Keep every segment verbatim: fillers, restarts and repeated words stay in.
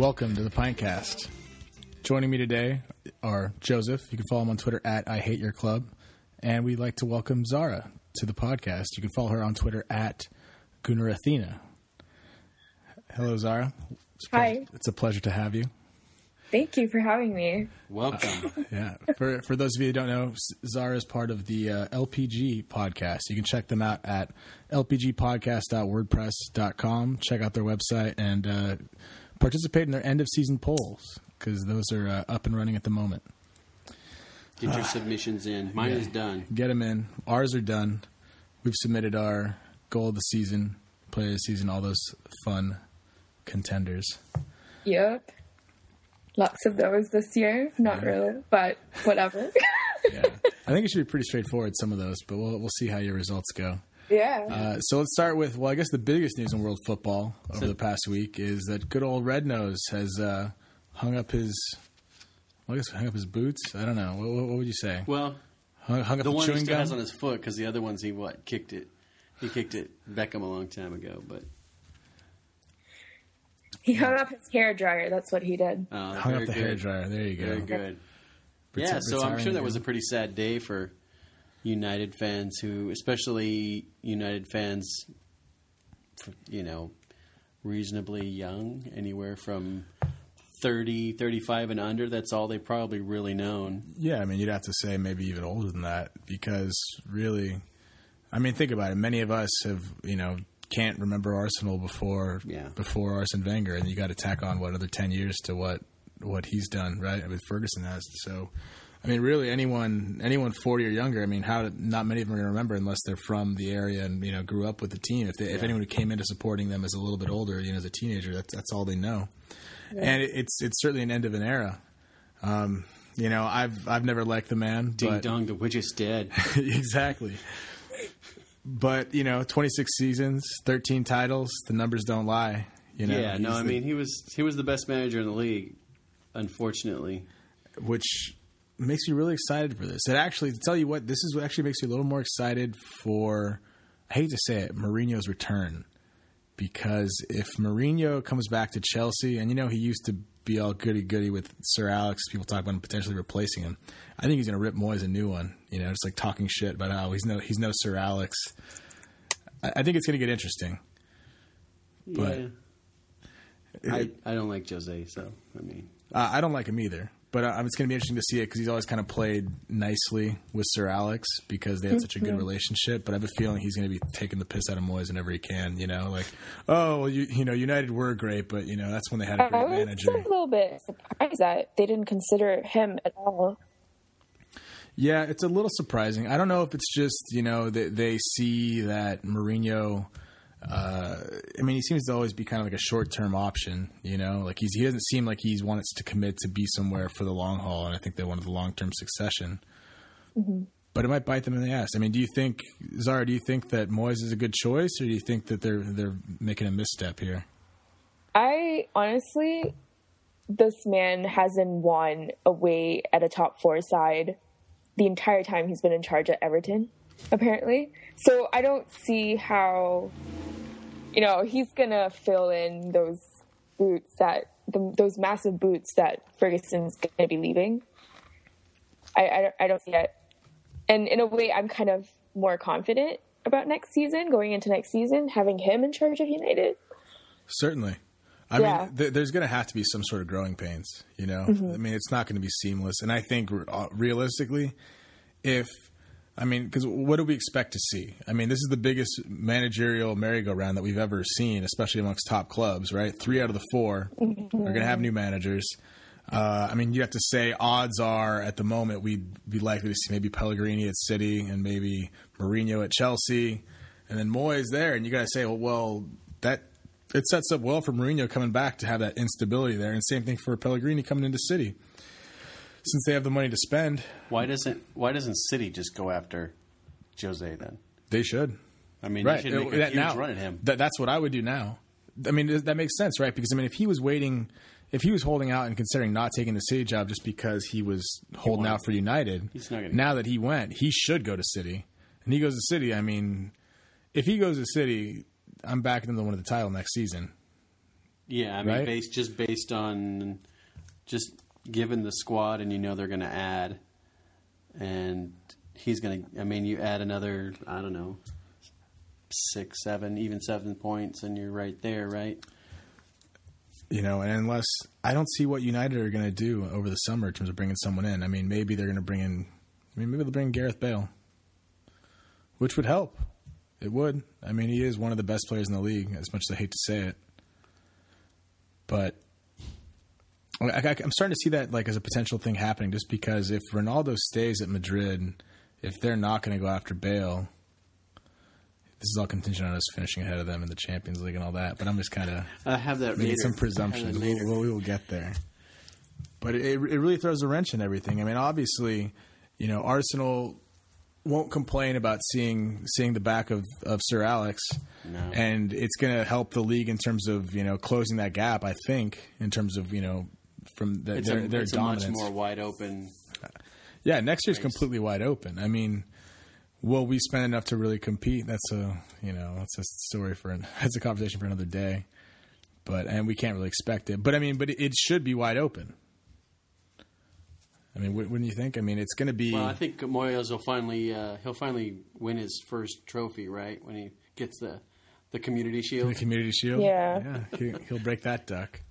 welcome to the Pinecast. Joining me today are Joseph. You can follow him on Twitter at I Hate Your Club. And we'd like to welcome Zara to the podcast. You can follow her on Twitter at Gunarathena. Hello, Zara. It's Hi. Pleasure. It's a pleasure to have you. Thank you for having me. Welcome. Uh, yeah. For for those of you who don't know, Zara is part of the uh, L P G podcast. You can check them out at l p g podcast dot wordpress dot com. Check out their website and uh, participate in their end of season polls because those are uh, up and running at the moment. Get your uh, submissions in. Mine yeah. is done. Get them in. Ours are done. We've submitted our goal of the season, play of the season, all those fun contenders. Yep. Lots of those this year. Not yeah. really, but whatever. yeah. I think it should be pretty straightforward, some of those, but we'll we'll see how your results go. Yeah. Uh, so let's start with, well, I guess the biggest news in world football over so, the past week is that good old Red Nose has uh, hung up his, well, I guess hung up his boots. I don't know. What, what would you say? Well, hung, hung up the the one chewing he still gum? has on his foot because the other ones he what kicked it. He kicked it Beckham a long time ago, but. He hung up his hair dryer. That's what he did. Oh, hung up the good. hair dryer. There you go. Very good. Ret- yeah, so I'm sure that was a again. pretty sad day for United fans who, especially United fans, you know, reasonably young, anywhere from thirty, thirty-five and under. That's all they probably really known. Yeah, I mean, you'd have to say maybe even older than that because really, I mean, think about it. Many of us have, you know, can't remember Arsenal before yeah. before Arsene Wenger, and you got to tack on what another ten years to what what he's done, right? I mean, Ferguson has. So, I mean, really, anyone anyone forty or younger, I mean, how not many of them are going to remember unless they're from the area and you know grew up with the team. If they, yeah. if anyone who came into supporting them as a little bit older, you know, as a teenager, that's that's all they know. Yeah. And it, it's it's certainly an end of an era. Um, you know, I've I've never liked the man. Ding but, dong, the widget's dead. Exactly. But, you know, twenty-six seasons, thirteen titles, the numbers don't lie. You know, yeah, no, I the, mean, he was he was the best manager in the league, unfortunately. Which makes me really excited for this. It actually, to tell you what, this is what actually makes me a little more excited for, I hate to say it, Mourinho's return. Because if Mourinho comes back to Chelsea, and, you know, he used to be all goody-goody with Sir Alex, people talk about him potentially replacing him. I think he's going to rip Moyes a new one, you know, just like talking shit about how he's no he's no Sir Alex. I, I think it's going to get interesting. But yeah. I, I don't like Jose, so, I mean. Uh, I don't like him either. But uh, it's going to be interesting to see it because he's always kind of played nicely with Sir Alex because they had such a good relationship. But I have a feeling he's going to be taking the piss out of Moyes whenever he can. You know, like, oh, well, you, you know, United were great, but you know that's when they had a great I was manager. a little bit surprised that they didn't consider him at all. Yeah, it's a little surprising. I don't know if it's just you know they, they see that Mourinho. Uh, I mean, he seems to always be kind of like a short-term option, you know. Like he's he doesn't seem like he wants to commit to be somewhere for the long haul, and I think they wanted the long-term succession. Mm-hmm. But it might bite them in the ass. I mean, do you think, Zara? Do you think that Moyes is a good choice, or do you think that they're they're making a misstep here? I honestly, this man hasn't won away at a top four side the entire time he's been in charge at Everton, apparently. So I don't see how. You know, he's going to fill in those boots that, the, those massive boots that Ferguson's going to be leaving. I, I, I don't see it. And in a way, I'm kind of more confident about next season, going into next season, having him in charge of United. Certainly. I yeah. mean, th- there's going to have to be some sort of growing pains, you know? Mm-hmm. I mean, it's not going to be seamless. And I think uh, realistically, if... I mean, because what do we expect to see? I mean, this is the biggest managerial merry-go-round that we've ever seen, especially amongst top clubs, right? Three out of the four mm-hmm. are going to have new managers. Uh, I mean, you have to say odds are at the moment we'd be likely to see maybe Pellegrini at City and maybe Mourinho at Chelsea and then Moyes there. And you got to say, well, well, that it sets up well for Mourinho coming back to have that instability there. And same thing for Pellegrini coming into City. Since they have the money to spend, why doesn't why doesn't City just go after Jose then? They should. I mean, right. they should make a that, huge now, run at him. That, that's what I would do now. I mean, that makes sense, right? Because I mean, if he was waiting, if he was holding out and considering not taking the City job just because he was holding out for United, he's not gonna now that he went, he should go to City. And he goes to City. I mean, if he goes to City, I'm backing them to win the title next season. Yeah, I mean, right? based just based on just given the squad, and you know they're going to add, and he's going to. I mean, you add another, I don't know, six, seven, even seven points, and you're right there, right? You know, and unless I don't see what United are going to do over the summer in terms of bringing someone in. I mean, maybe they're going to bring in. I mean, maybe they'll bring Gareth Bale, which would help. It would. I mean, he is one of the best players in the league, as much as I hate to say it. But I, I, I'm starting to see that like as a potential thing happening, just because if Ronaldo stays at Madrid, if they're not going to go after Bale, this is all contingent on us finishing ahead of them in the Champions League and all that. But I'm just kind of I have that making later. some presumptions. I have that We'll, later. we'll, we will get there. But it, it really throws a wrench in everything. I mean, obviously, you know, Arsenal won't complain about seeing seeing the back of, of Sir Alex, No. and it's going to help the league in terms of, you know, closing that gap. I think in terms of, you know, from the, It's, their a, their it's a dominance. much more wide open. Yeah, next year's race. completely wide open. I mean, will we spend enough to really compete? That's a you know that's a story for an, that's a conversation for another day. But and we can't really expect it. But I mean, but it, it should be wide open. I mean, wouldn't you think? I mean, it's going to be. Well, I think Moyes will finally uh, he'll finally win his first trophy, right? When he gets the the Community Shield. the Community Shield. Yeah. yeah, he, he'll break that duck.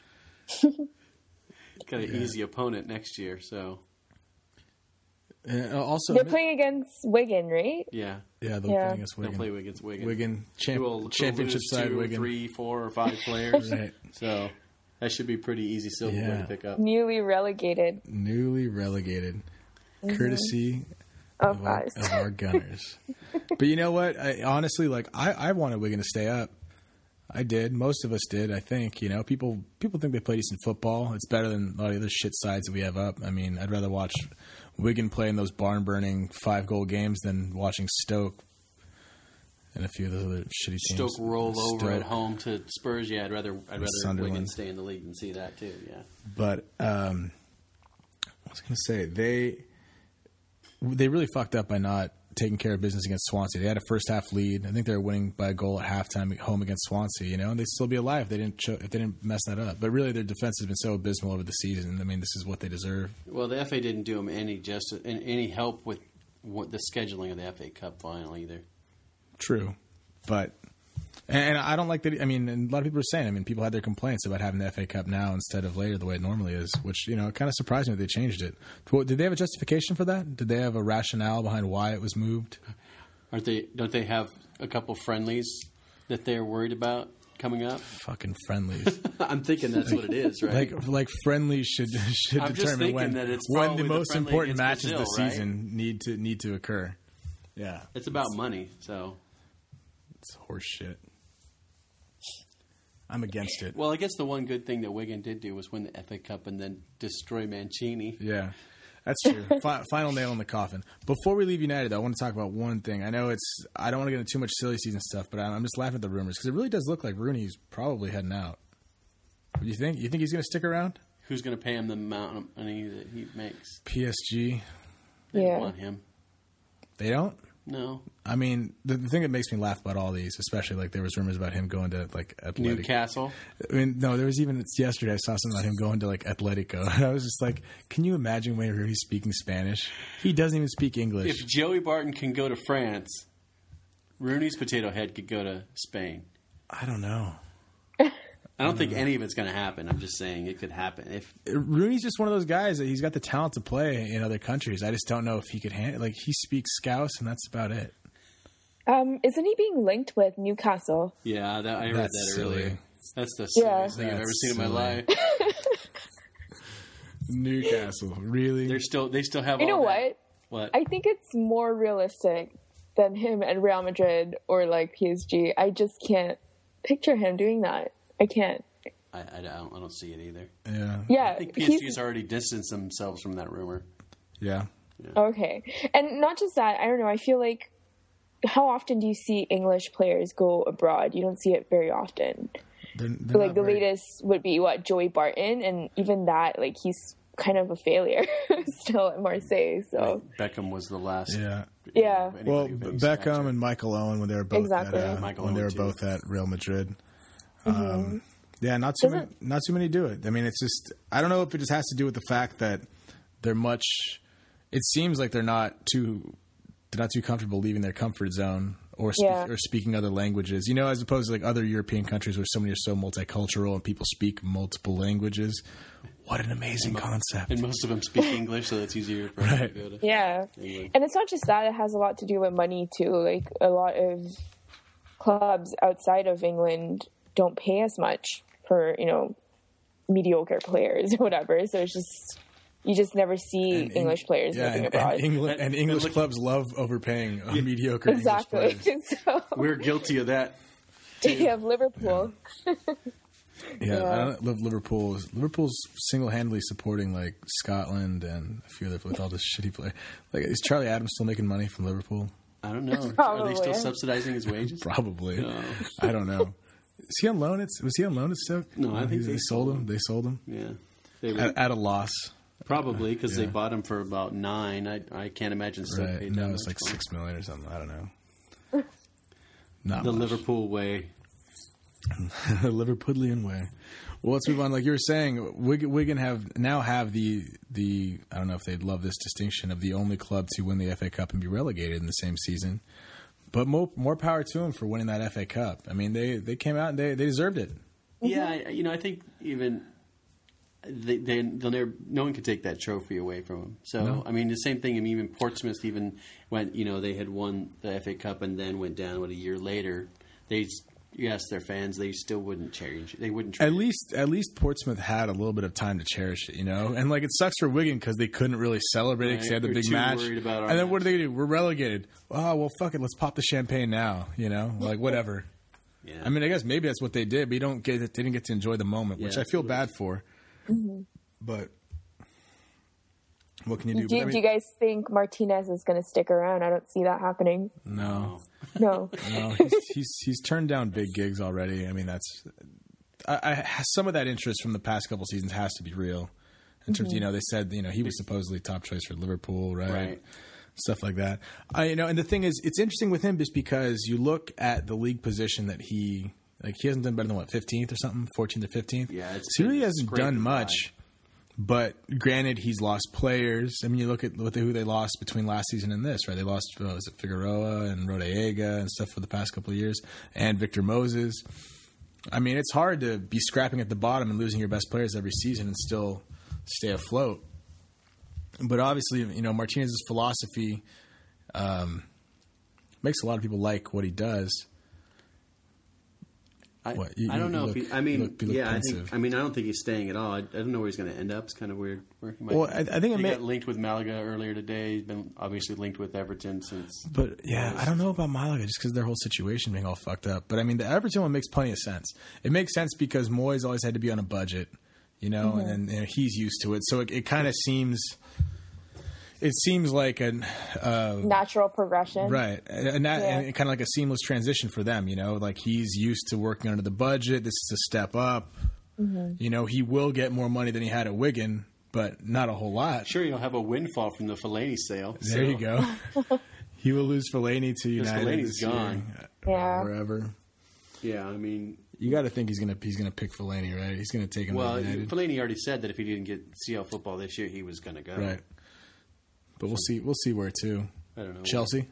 Got an easy opponent next year, so And also, They're playing against Wigan, right? yeah, yeah, they'll Yeah. play against they'll Wigan. play against Wigan. Wigan champ- Who will- who will championship lose side two, Wigan. three, four, or five players. Right. So that should be pretty easy silverware Yeah. to pick up. Newly relegated. Newly relegated, courtesy Of of our, us. of our Gunners. But you know what? I, honestly, like I, I wanted Wigan to stay up. I did. Most of us did. I think. You know, people people think they play decent football. It's better than a lot of the other shit sides that we have up. I mean, I'd rather watch Wigan play in those barn burning five goal games than watching Stoke and a few of those other shitty teams. Stoke roll over Stoke. at home to Spurs. Yeah, I'd rather I'd rather Sunderland. Wigan stay in the league than see that too. Yeah. But um, I was going to say they they really fucked up by not taking care of business against Swansea. They had a first half lead. I think they were winning by a goal at halftime at home against Swansea. You know, and they'd still be alive if they didn't cho- if they didn't mess that up. But really, their defense has been so abysmal over the season. I mean, this is what they deserve. Well, the F A didn't do them any justice and any help with what the scheduling of the F A Cup final either. True, but and I don't like that. I mean, and a lot of people are saying. I mean, people had their complaints about having the F A Cup now instead of later, the way it normally is. Which, you know, it kind of surprised me that they changed it. Did they have a justification for that? Did they have a rationale behind why it was moved? Aren't they? Don't they have a couple friendlies that they're worried about coming up? Fucking friendlies. I'm thinking that's what it is, right? Like like friendlies should should I'm just determine thinking when that it's when probably the the most friendly important against matches of the Brazil, right? season need to need to occur. Yeah, It's about money, so. it's horse shit. I'm against it. Well, I guess the one good thing that Wigan did do was win the F A Cup and then destroy Mancini. Yeah, that's true. Fi- final nail in the coffin. Before we leave United, though, I want to talk about one thing. I know it's. I don't want to get into too much silly season stuff, but I'm just laughing at the rumors because it really does look like Rooney's probably heading out. What do you think? You think he's going to stick around? Who's going to pay him the amount of money that he makes? P S G. They Yeah. don't want him. They don't. No. I mean, the, the thing that makes me laugh about all these, especially like there was rumors about him going to like Atletico. Newcastle. I mean, no, there was even it's yesterday. I saw something about him going to like Atletico, and I was just like, "Can you imagine Wayne Rooney speaking Spanish? He doesn't even speak English." If Joey Barton can go to France, Rooney's potato head could go to Spain. I don't know. I don't think any of it's going to happen. I'm just saying it could happen. If Rooney's just one of those guys that he's got the talent to play in other countries. I just don't know if he could handle. Like he speaks Scouse, and that's about it. Um, isn't he being linked with Newcastle? yeah, that, I heard That's that silly. earlier. That's the Yeah. silliest thing I've ever That's seen in my silly. life. Newcastle, really? They're still they still have. You know all that- what? What? I think it's more realistic than him at Real Madrid or like P S G. I just can't picture him doing that. I can't. I, I, don't, I don't see it either. yeah, Yeah, I think P S G's he's already distanced themselves from that rumor. yeah. okay. And not just that. I don't know. I feel like how often do you see English players go abroad? You don't see it very often. They're, they're Like not the very- latest would be what Joey Barton, and even that, like he's kind of a failure still at Marseille. So Beckham was the last. Yeah. Yeah. anybody Well, who faced Beckham Thatcher. and Michael Owen when they were both Exactly. at uh, Michael when they Owen, were too. both at Real Madrid. Um, Yeah, not too Doesn't- many, not too many do it. I mean, it's just I don't know if it just has to do with the fact that they're much. It seems like they're not too they're not too comfortable leaving their comfort zone or speak, Yeah. or speaking other languages. You know, as opposed to like other European countries where so many are so multicultural and people speak multiple languages. What an amazing concept! And most of them speak English, so it's easier for Right. them to go to Yeah. England. And it's not just that, it has a lot to do with money too. Like a lot of clubs outside of England don't pay as much for, you know, mediocre players or whatever. So it's just you just never see And Eng- English players yeah, living and, abroad. and, England, And- and and English look- clubs love overpaying uh, mediocre Exactly. English players. So We're guilty of that. you have Liverpool. Yeah, Yeah. I don't live Liverpool. Liverpool's single-handedly supporting like Scotland and a few other with all this shitty play. Like, is Charlie Adams still making money from Liverpool? I don't know. Are they Probably. still subsidizing his wages? Probably. No. I don't know. Is he on loan? It's was he on loan at Stoke? No, I think they, they sold sold him. They sold him Yeah, they were, at, at a loss. probably because they Yeah. bought him for about nine. I I can't imagine Stoke Right? paid that No, it's much like for him. six million or something. I don't know. Not The much. Liverpool way. the Liverpudlian way. Well, let's move on. Like you were saying, Wigan, Wigan have now have the the I don't know if they'd love this distinction of the only club to win the F A Cup and be relegated in the same season. But more more power to them for winning that F A Cup. I mean, they, they came out and they, they deserved it. Yeah, I, you know, I think even they, they they'll never, no one could take that trophy away from them. So No. I mean, the same thing. I mean, even Portsmouth, even when you know they had won the F A Cup and then went down. What a year later, they you ask their fans, they still wouldn't change. They wouldn't. At Trade. least at least Portsmouth had a little bit of time to cherish it, you know. And like it sucks for Wigan because they couldn't really celebrate it because Right. they had the They're big too match. worried about our And then what do match. they do? We're relegated. Oh well, fuck it. Let's pop the champagne now, you know. Like whatever. Yeah. I mean, I guess maybe that's what they did, but you don't get they didn't get to enjoy the moment, which Yeah, I feel absolutely. bad for. But what can you do? Do, But I do mean, you guys think Martinez is going to stick around? I don't see that happening. no, No. no, he's, he's he's turned down big gigs already. I mean, that's I, I some of that interest from the past couple seasons has to be real. In terms, you know, they said you know he was supposedly top choice for Liverpool, right? Right. Stuff like that. I you know, and the thing is, it's interesting with him just because you look at the league position that he like he hasn't done better than what fifteenth or something, fourteenth or fifteenth. Yeah, it's so he really been hasn't scraping done by. much. But granted, he's lost players. I mean, you look at what they, who they lost between last season and this, right? They lost uh, was it Figueroa and Rodallega and stuff for the past couple of years, and Victor Moses. I mean, it's hard to be scrapping at the bottom and losing your best players every season and still stay afloat. But obviously, you know, Martinez's philosophy um, makes a lot of people like what he does. I, What? You- I don't you know look- if he, I you mean, look- you look yeah, I pensive. think. I mean, I don't think he's staying at all. I, I don't know where he's going to end up. It's kind of weird. Where he might Well, I, I think it he may, got linked with Malaga earlier today. He's been obviously linked with Everton since. But yeah, I don't know about Malaga just because their whole situation being all fucked up. But I mean, the Everton one makes plenty of sense. It makes sense because Moyes always had to be on a budget, you know, Mm-hmm. and, and he's used to it. So it, it kind of seems, it seems like an uh, Natural progression. right, and, that, Yeah. and kind of like a seamless transition for them. You know, like he's used to working under the budget. This is a step up. Mm-hmm. You know, he will get more money than he had at Wigan, but not a whole lot. Sure, you'll have a windfall from the Fellaini sale. There you go. He will lose Fellaini to United. Fellaini's this year, gone. Yeah. Wherever. Yeah, I mean, You got to think he's gonna he's gonna pick Fellaini, right? He's gonna take him well, to United, Fellaini already said that if he didn't get C L football this year, he was going to go. right? But we'll see. We'll see where to. I don't know. Chelsea,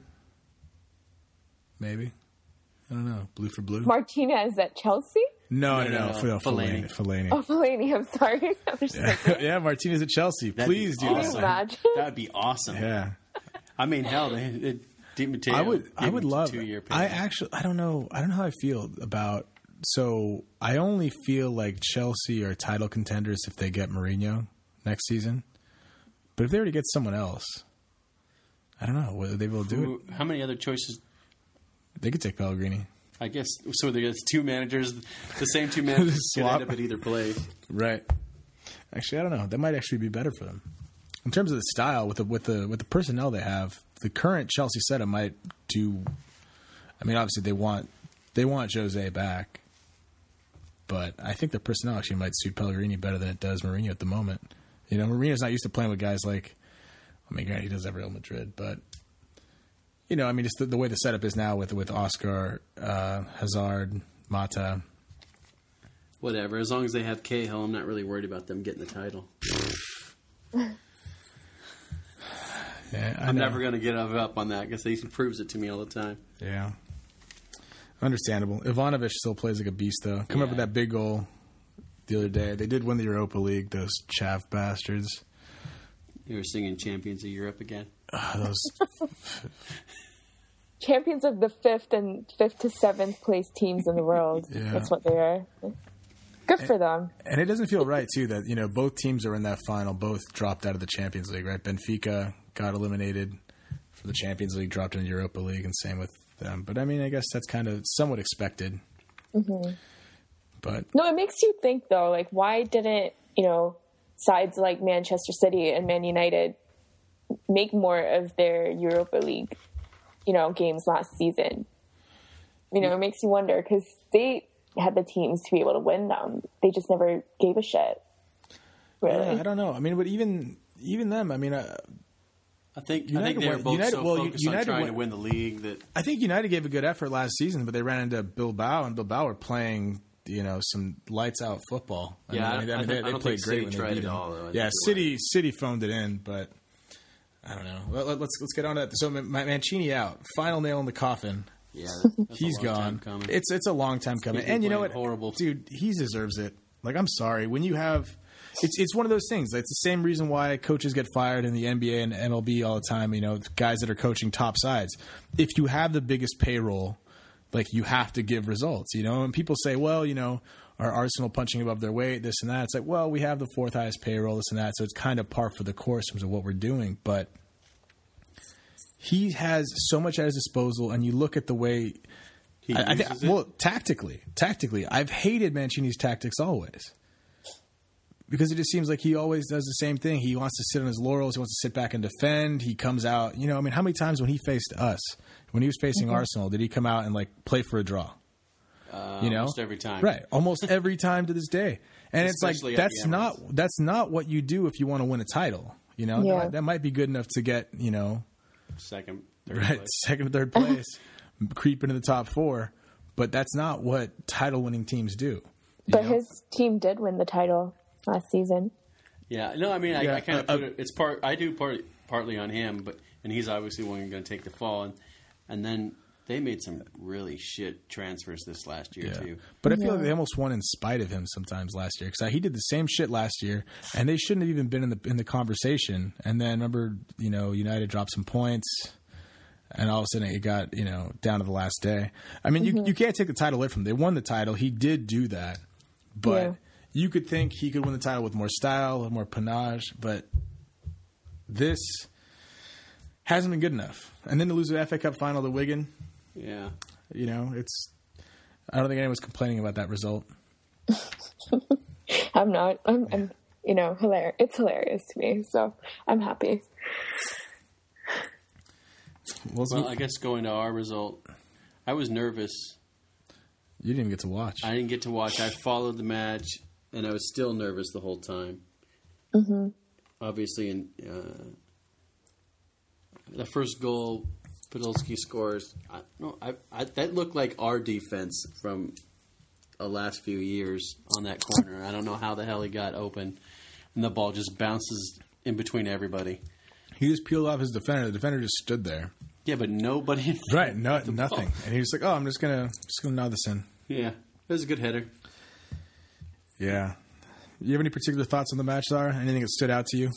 maybe. I don't know. Blue for blue. Martinez at Chelsea? no, no, No, no, no, no. For, no Fellaini. Fellaini. Oh, Fellaini, I'm sorry. I'm just like, yeah, Martinez at Chelsea. That'd Please be do Can you awesome. that. imagine? That'd be awesome. Yeah, I mean, hell, they, they, Di Matteo I would. I gave would him love. two year. I actually. I don't know. I don't know how I feel about. So I only feel like Chelsea are title contenders if they get Mourinho next season. But if they were to get someone else, I don't know whether they will do it. How many other choices? They could take Pellegrini. I guess so. There's two managers, the same two managers could Swap. end up at either place. Right. Actually, I don't know. That might actually be better for them in terms of the style with the with the with the personnel they have. The current Chelsea setup might do. I mean, obviously they want they want Jose back, but I think the personnel actually might suit Pellegrini better than it does Mourinho at the moment. You know, Mourinho's not used to playing with guys like. I mean, granted, he does have Real Madrid, but you know, I mean, just the, the way the setup is now with with Oscar, uh, Hazard, Mata. whatever. As long as they have Cahill, I'm not really worried about them getting the title. Yeah, I I'm know. never going to get up on that because he proves it to me all the time. Yeah. Understandable. Ivanovic still plays like a beast, though. Coming Yeah. up with that big goal the other day. They did win the Europa League, those chav bastards. You were singing Champions of Europe again? Ah, those. Champions of the fifth and fifth to seventh place teams in the world. Yeah. That's what they are. Good for them. And it doesn't feel right, too, that, you know, both teams are in that final. Both dropped out of the Champions League, right? Benfica got eliminated for the Champions League, dropped in the Europa League, and same with them. But, I mean, I guess that's kind of somewhat expected. Mm-hmm. But No, it makes you think, though, like, why didn't, you know, sides like Manchester City and Man United make more of their Europa League, you know, games last season? You know, it makes you wonder, because they had the teams to be able to win them. They just never gave a shit. Really? yeah, I don't know. I mean, but even even them, I mean, uh, I think United I think they were won- both United- so well, focused United on trying won- to win the league that I think United gave a good effort last season, but they ran into Bilbao, and Bilbao were playing, you know, some lights out football. I Yeah, mean, I I mean, think- they, I they don't played think great City when they tried beat at them. all, though. I Yeah, think they City City phoned it in, but I don't know. Let, let, let's let's get on to that. So Man- Mancini out, final nail in the coffin. yeah, that's, that's He's a long time gone. coming. It's it's a long time coming, He's been and you know what, playing horrible. dude, he deserves it. Like, I'm sorry, when you have, it's it's one of those things. It's the same reason why coaches get fired in the N B A and M L B all the time. You know, guys that are coaching top sides. If you have the biggest payroll, like, you have to give results. You know, and people say, well, you know, are Arsenal punching above their weight, this and that. It's like, well, we have the fourth highest payroll, this and that, so it's kind of par for the course in terms of what we're doing, but he has so much at his disposal, and you look at the way. He I, I think, uses it. well, tactically, tactically, I've hated Mancini's tactics always, because it just seems like he always does the same thing. He wants to sit on his laurels. He wants to sit back and defend. He comes out, you know. I mean, how many times when he faced us, when he was facing Mm-hmm. Arsenal, did he come out and like play for a draw? Uh, You know, almost every time, right? Almost every time to this day, and Especially it's at like the that's not Emirates. that's not what you do if you want to win a title. You know, Yeah. that, might, that might be good enough to get, you know, second, third right, place. second or third place, creep into the top four. But that's not what title-winning teams do. you But know? his team did win the title last season. Yeah, no, I mean, I, Yeah, I kind of uh, put it. It's part. I do part partly on him, but and he's obviously one going to take the fall, and and then they made some really shit transfers this last year Yeah. too. But I feel Yeah. like they almost won in spite of him sometimes last year, because he did the same shit last year, and they shouldn't have even been in the in the conversation. And then remember, you know, United dropped some points, and all of a sudden it got, you know, down to the last day. I mean, you you can't take the title away from him. They won the title. He did do that, but Yeah. you could think he could win the title with more style, with more panache. But this hasn't been good enough. And then to lose the F A Cup final to Wigan. Yeah, You know, it's. I don't think anyone's complaining about that result. I'm not. I'm, I'm you know, hilarious. It's hilarious to me, so I'm happy. Well, well, I guess going to our result, I was nervous. you didn't even get to watch. I didn't get to watch. I followed the match, and I was still nervous the whole time. Mm-hmm. Obviously, in uh, the first goal, Podolski scores. I, no, I, I, that looked like our defense from the last few years on that corner. I don't know how the hell he got open, and the ball just bounces in between everybody. He just peeled off his defender. The defender just stood there. Yeah, but nobody. Right, no, the nothing. ball. And he was like, "Oh, I'm just gonna, just gonna nod this in." Yeah, it was a good header. Yeah. You have any particular thoughts on the match, Zara? Anything that stood out to you,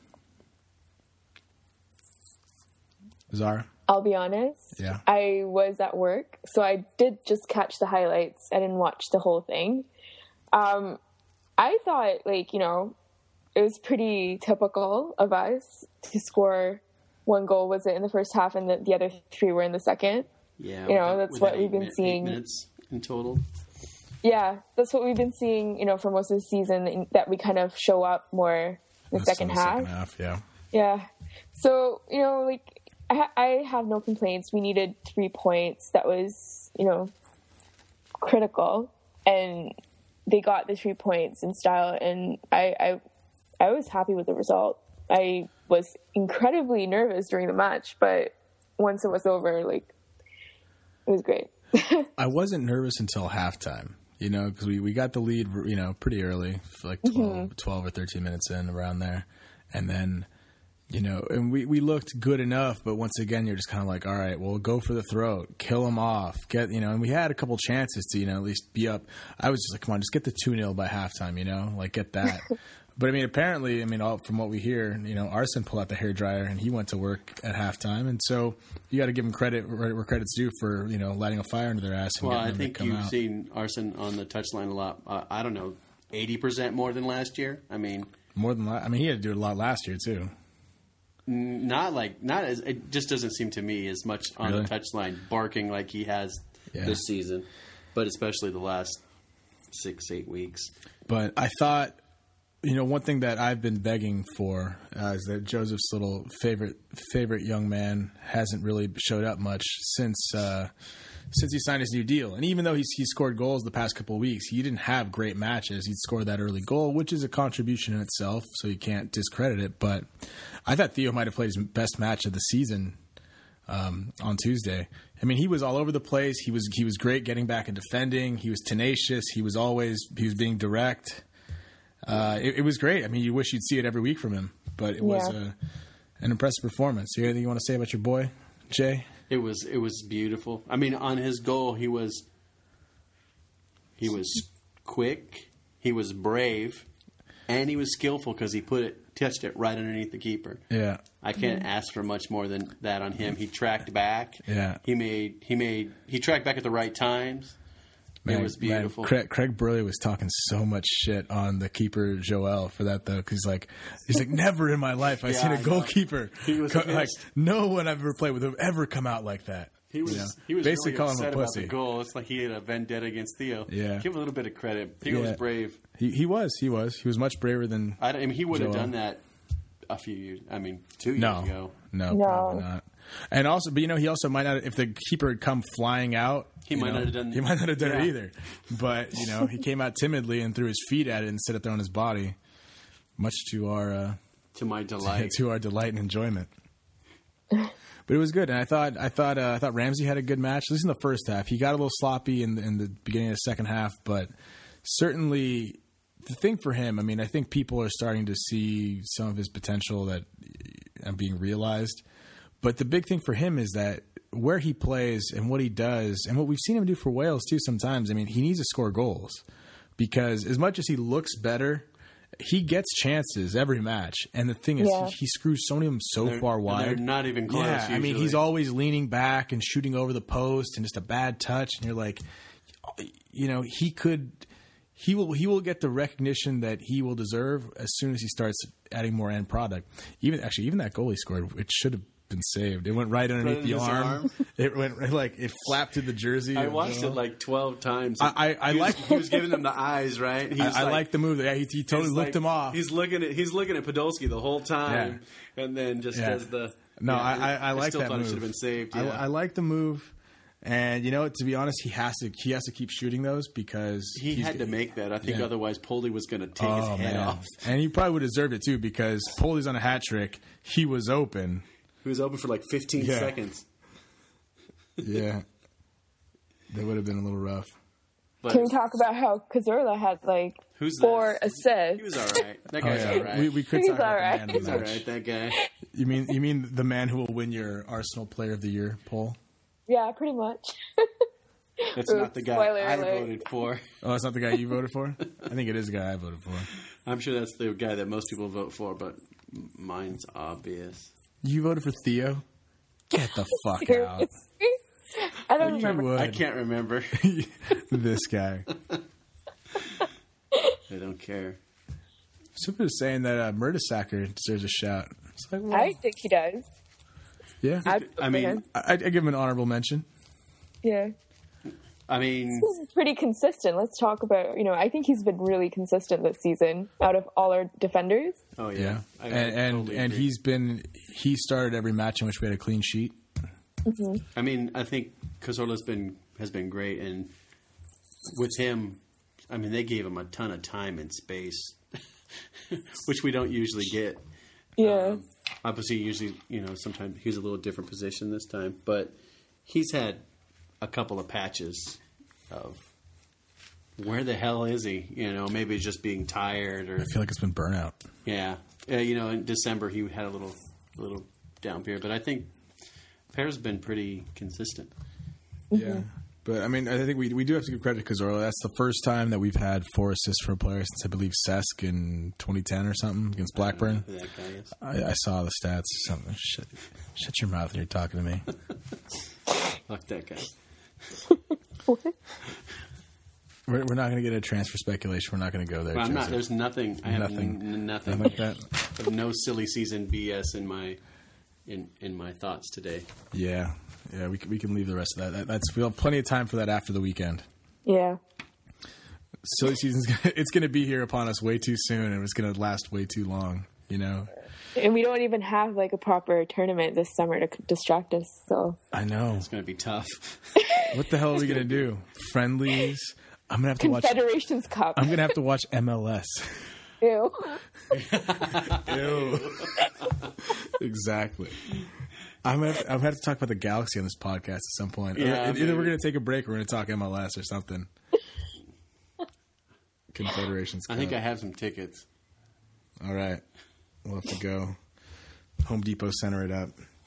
Zara? I'll be honest. Yeah. I was at work, so I did just catch the highlights. I didn't watch the whole thing. Um, I thought, like, you know, it was pretty typical of us to score one goal, was it in the first half, and the, the other three were in the second. Yeah, You know, with- that's with what eight we've been mi- eight seeing. minutes in total. Yeah, that's what we've been seeing, you know, for most of the season, that we kind of show up more in the That's second in the half. Second half, yeah. Yeah. So, you know, like, I, ha- I have no complaints. We needed three points. That was, you know, critical. And they got the three points in style. And I, I, I was happy with the result. I was incredibly nervous during the match, but once it was over, like, it was great. I wasn't nervous until halftime. you know, because we, we got the lead, you know, pretty early, for like twelve, mm-hmm. twelve or thirteen minutes in, around there. And then, you know, and we, we looked good enough, but once again, you're just kind of like, all right, well, go for the throat, kill them off, get, you know, and we had a couple chances to, you know, at least be up. I was just like, come on, just get the two nil by halftime, you know, like get that. But I mean, apparently, I mean, all, from what we hear, you know, Arsene pulled out the hairdryer and he went to work at halftime. And so you got to give him credit where, where credit's due for, you know, lighting a fire under their ass. And well, getting I them think to come you've out. seen Arsene on the touchline a lot. Uh, I don't know, eighty percent more than last year. I mean, more than la- I mean, he had to do it a lot last year too. Not like not as it just doesn't seem to me as much on Really? the touchline barking like he has Yeah. this season, but especially the last six eight weeks. But I thought, you know, one thing that I've been begging for uh, is that Joseph's little favorite favorite young man hasn't really showed up much since uh, since he signed his new deal. And even though he's he scored goals the past couple of weeks, he didn't have great matches. He'd scored that early goal, which is a contribution in itself, so you can't discredit it. But I thought Theo might have played his best match of the season um, on Tuesday. I mean, he was all over the place. He was he was great getting back and defending. He was tenacious. He was always he was being direct. Uh, it, it was great. I mean, you wish you'd see it every week from him, but it was Yeah. a, an impressive performance. You got anything you want to say about your boy, Jay? It was it was beautiful. I mean, on his goal, he was he was quick, he was brave, and he was skillful because he put it touched it right underneath the keeper. Yeah. I can't ask for much more than that on him. He tracked back. Yeah. He made he made he tracked back at the right times. Man, it was beautiful. Man, Craig, Craig Burley was talking so much shit on the keeper Joel for that though, because he's like, he's like, never in my life I've Yeah, seen a I know. goalkeeper He was co- like pissed. no one I've ever played with have ever come out like that. He was You know? he was basically really calling him upset a about pussy. the goal. It's like he had a vendetta against Theo. Yeah. Give him a little bit of credit. Theo was Yeah. brave. He he was he was he was much braver than I, don't- I mean, he would have Joel. done that a few years. I mean, two years no ago. no No. probably not. And also, but you know, he also might not if the keeper had come flying out. He you might know, not have done- He might not have done Yeah. it either. But you know, he came out timidly and threw his feet at it instead of throwing his body, much to our. Uh, To my delight. to our delight and enjoyment. But it was good, and I thought I thought uh, I thought Ramsey had a good match. At least in the first half, he got a little sloppy in the, in the beginning of the second half, but certainly the thing for him. I mean, I think people are starting to see some of his potential that uh, being realized. But the big thing for him is that where he plays and what he does, and what we've seen him do for Wales too. Sometimes, I mean, he needs to score goals because as much as he looks better. He gets chances every match, and the thing is, Yeah. he, he screws so many of them so They're- far and wide. they're not even close, Yeah, I mean, usually. he's always leaning back and shooting over the post, and just a bad touch. And you're like, you know, he could, he will, he will get the recognition that he will deserve as soon as he starts adding more end product. Even actually, even that goal he scored, it should have been saved. It went right underneath Right the in his arm. arm. It went like it flapped to the jersey. I of watched Joel. it like twelve times. I- I- I he was, like- he was giving them the eyes, right? He was I, I like the move. Yeah, he, he totally he's looked like- him off. He's looking at he's looking at Podolski the whole time, and then just Yeah. does the. No, yeah, I, I, I like still that thought move. it should have been saved. I, Yeah. I like the move, and you know, to be honest, he has to he has to keep shooting those because he he's- had to make that. I think Yeah. otherwise Poldy was going to take his Oh head man, off. and he probably would have deserved it too because Poli's on a hat trick. He was open. He was open for like fifteen Yeah. seconds. Yeah, that would have been a little rough. But Can we talk about how Cazorla had like Who's four that? assists? he was all right. That Oh guy's yeah, all right. we, we could He's talk about all the right. man of He's the all match. right. That guy. You mean you mean the man who will win your Arsenal Player of the Year poll? Yeah, pretty much. That's Ooh, not the guy spoiler I alert. voted for. Oh, that's not the guy you voted for. I think it is the guy I voted for. I'm sure that's the guy that most people vote for, but m- mine's obvious. You voted for Theo. Get the fuck out. Seriously? I don't You remember. would. I can't remember. This guy. I don't care. Super is saying that uh, Mertesacker deserves a shout. It's like, well, I think he does. yeah. I'd I mean, him. I, I give him an honorable mention. Yeah. I mean, He's pretty consistent. Let's talk about, you know, I think he's been really consistent this season out of all our defenders. oh yeah, Yeah, I, I and and, totally and agree. he's been he started every match in which we had a clean sheet. I mean, I think Cazorla's been has been great, and with him, I mean, they gave him a ton of time and space, which we don't usually get. Yeah. Um, obviously, usually, you know, sometimes he's a little different position this time, but he's had a couple of patches of where the hell is he? You know, maybe he's just being tired, or I feel like it's been burnout. Yeah, uh, you know, in December he had a little, a little down period, but I think Pear's been pretty consistent. Mm-hmm. Yeah, but I mean, I think we we do have to give credit to Cazorla. That's the first time that we've had four assists for a player since I believe Cesc in twenty ten or something against Blackburn. I, that guy is. I, I saw the stats. Something. Shut, shut your mouth when you're talking to me. Fuck that guy. What? We're, we're not going to get a transfer speculation. We're not going to go there. Well, I'm not, Joseph. there's nothing. I have Nothing. n- nothing. Nothing like that. I have no silly season B S in my in in my thoughts today. Yeah, yeah. We can- we can leave the rest of that. that. That's we'll have plenty of time for that after the weekend. Yeah. Silly season's gonna, it's going to be here upon us way too soon, and it's going to last way too long. You know. And we don't even have like a proper tournament this summer to c- distract us. So I know. It's going to be tough. What the hell are we going to do? Friendlies. I'm gonna have to watch. Confederations Cup. I'm gonna have to watch M L S. Ew. Ew. Exactly. I'm gonna, have to, I'm gonna have to talk about the Galaxy on this podcast at some point. Yeah, Either maybe. we're gonna take a break or we're gonna talk M L S or something. Confederations Cup. I think I have some tickets. All right. We'll have to go. Home Depot center it up.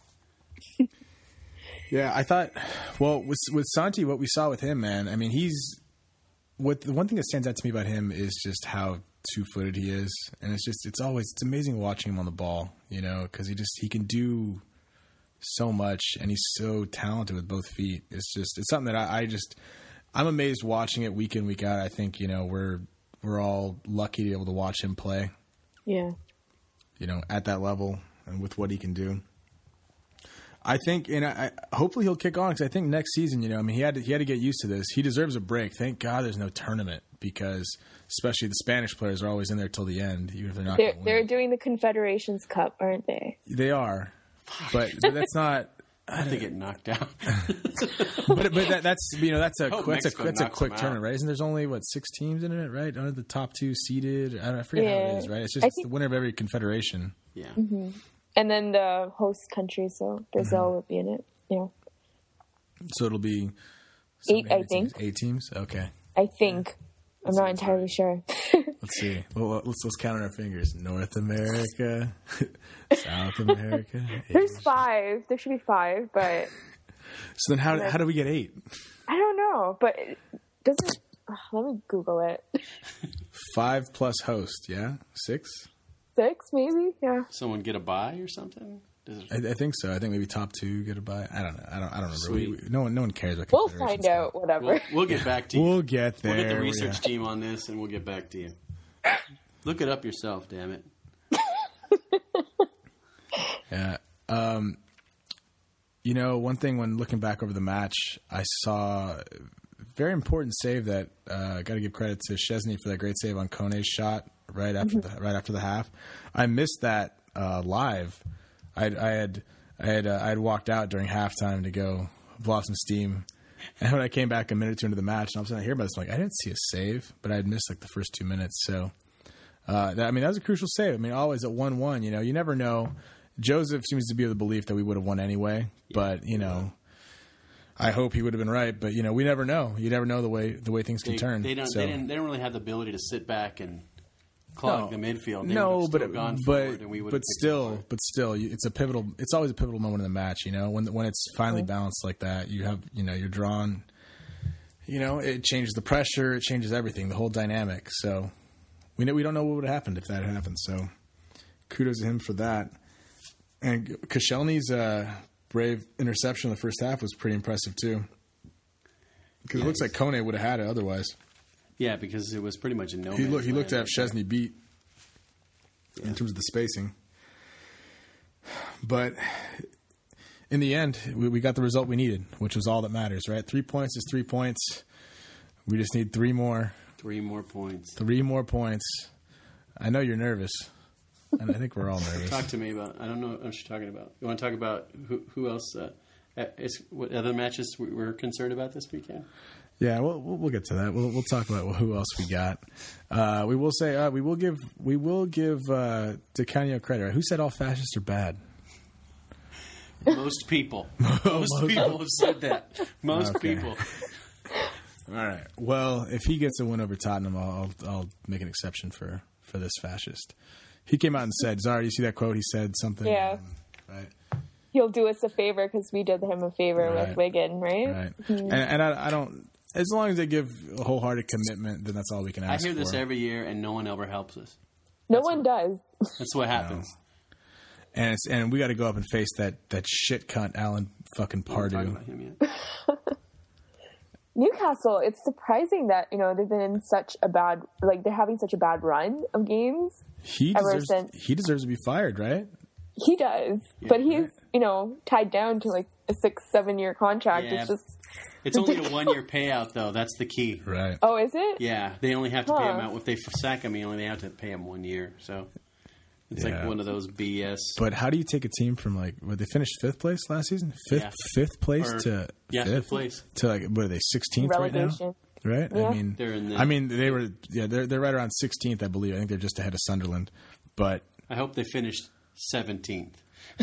Yeah, I thought. Well, with with Santi, what we saw with him, man. I mean, he's. What the one thing that stands out to me about him is just how two-footed he is, and it's just it's always it's amazing watching him on the ball, you know, because he just he can do so much, and he's so talented with both feet. It's just it's something that I, I just I'm amazed watching it week in week out. I think you know we're we're all lucky to be able to watch him play, Yeah. you know, at that level and with what he can do. I think, and I, I, hopefully he'll kick on because I think next season, you know, I mean, he had to, he had to get used to this. He deserves a break. Thank God there's no tournament because, especially the Spanish players are always in there till the end, even if they're not. They're, gonna they're win. doing the Confederations Cup, aren't they? They are, but, but that's not. I have to get knocked out. But but that, that's you know that's a Hope that's a Mexico that's a knocks quick them tournament, out. right? Isn't there's only what six teams in it, right? Aren't the top two seeded? I, don't, I forget how Yeah. it is, right? It's just I it's think- the winner of every confederation. Yeah. And then the host country, so Brazil Mm-hmm. would be in it. Yeah. So it'll be Eight, I teams. think. Eight teams. Okay. I think. I'm not entirely sure. Let's see. Well, let's let's count on our fingers. North America, South America. There's Asia. five. There should be five, but So then, how how do we get eight? I don't know. But it doesn't. ugh, let me Google it. Five plus host. Yeah, six. Six, maybe. Yeah. Someone get a bye or something? Does it, I, I think so. I think maybe top two get a bye. I don't know. I don't. I don't remember. We, Sweet. we, no one. No one cares about. We'll Confederations find out. Cup. Whatever. we'll, we'll get back to you. We'll get there. We'll get the research yeah. team on this, and we'll get back to you. Look it up yourself, damn it. Yeah. Um, you know, one thing when looking back over the match, I saw a very important save that uh, got to give credit to Szczesny for that great save on Kone's shot right after the right after the half. I missed that uh, live. I'd, I had I had uh, I had walked out during halftime to go blow off some steam. And when I came back a minute or two into the match, and all of a sudden I hear about this, I'm like, I didn't see a save, but I had missed like the first two minutes. So, uh, that, I mean, that was a crucial save. I mean, always at one one, you know, you never know. Joseph seems to be of the belief that we would have won anyway, but you know, I hope he would have been right. But you know, we never know. You never know the way the way things can They, turn. they don't. So- They, didn't, they don't really have the ability to sit back and clog No. the midfield. They would No, have but still gone but forward, and we would but have picked still, it apart. but still, you- it's a pivotal. It's always a pivotal moment in the match. You know, when when it's finally balanced like that, you have you know you're drawn. You know, it changes the pressure. It changes everything, the whole dynamic. So we know we don't know what would have happened if that had happened. So kudos to him for that. And Koscielny's uh, brave interception in the first half was pretty impressive too, because it looks like Kone would have had it otherwise. Yeah, because it was pretty much a no. He looked he looked to have Chesney. Szczesny beat in terms of the spacing, but in the end, we, we got the result we needed, which was all that matters, right? Three points is three points. We just need three more. Three more points. Three more points. I know you're nervous. And I think we're all nervous. Talk to me about. I don't know what you're talking about. You want to talk about who, who else? Uh, is, what other matches we- we're concerned about this weekend? Yeah, we'll, we'll we'll get to that. We'll we'll talk about who else we got. Uh, we will say uh, we will give we will give uh, Di Canio credit. Who said all fascists are bad? Most people. Most people have said that. Most Okay. people. All right. Well, if he gets a win over Tottenham, I'll I'll, I'll make an exception for, for this fascist. He came out and said, Zara, you see that quote? He said something. Yeah. Um, right. He'll do us a favor because we did him a favor Right. with Wigan, right? Right. Mm-hmm. And, and I, I don't. As long as they give a wholehearted commitment, then that's all we can I ask hear for. this every year, and no one ever helps us. No one does. That's what happens. And it's, and we got to go up and face that, that shit cunt Alan fucking We're not talking Pardew. about him yet. Newcastle, it's surprising that, you know, they've been in such a bad, like, they're having such a bad run of games. He Ever deserves, since- he deserves to be fired, right? He does. but he's, you know, tied down to, like, a six, seven year contract. Yeah. It's just, It's only a one year payout, though. That's the key. Right. oh, is it? Yeah, they only have to pay him Huh. out. If they sack him, they only have to pay him one year. So it's Yeah. like one of those B S. But how do you take a team from like what they finished fifth place last season, fifth Yeah. fifth place Or- to yeah, fifth fifth place. to like what are they sixteenth right now? Relegation. Right? Yeah. I mean, They're in the- I mean they were yeah they're they're right around sixteenth, I believe. I think they're just ahead of Sunderland, but I hope they finished seventeenth.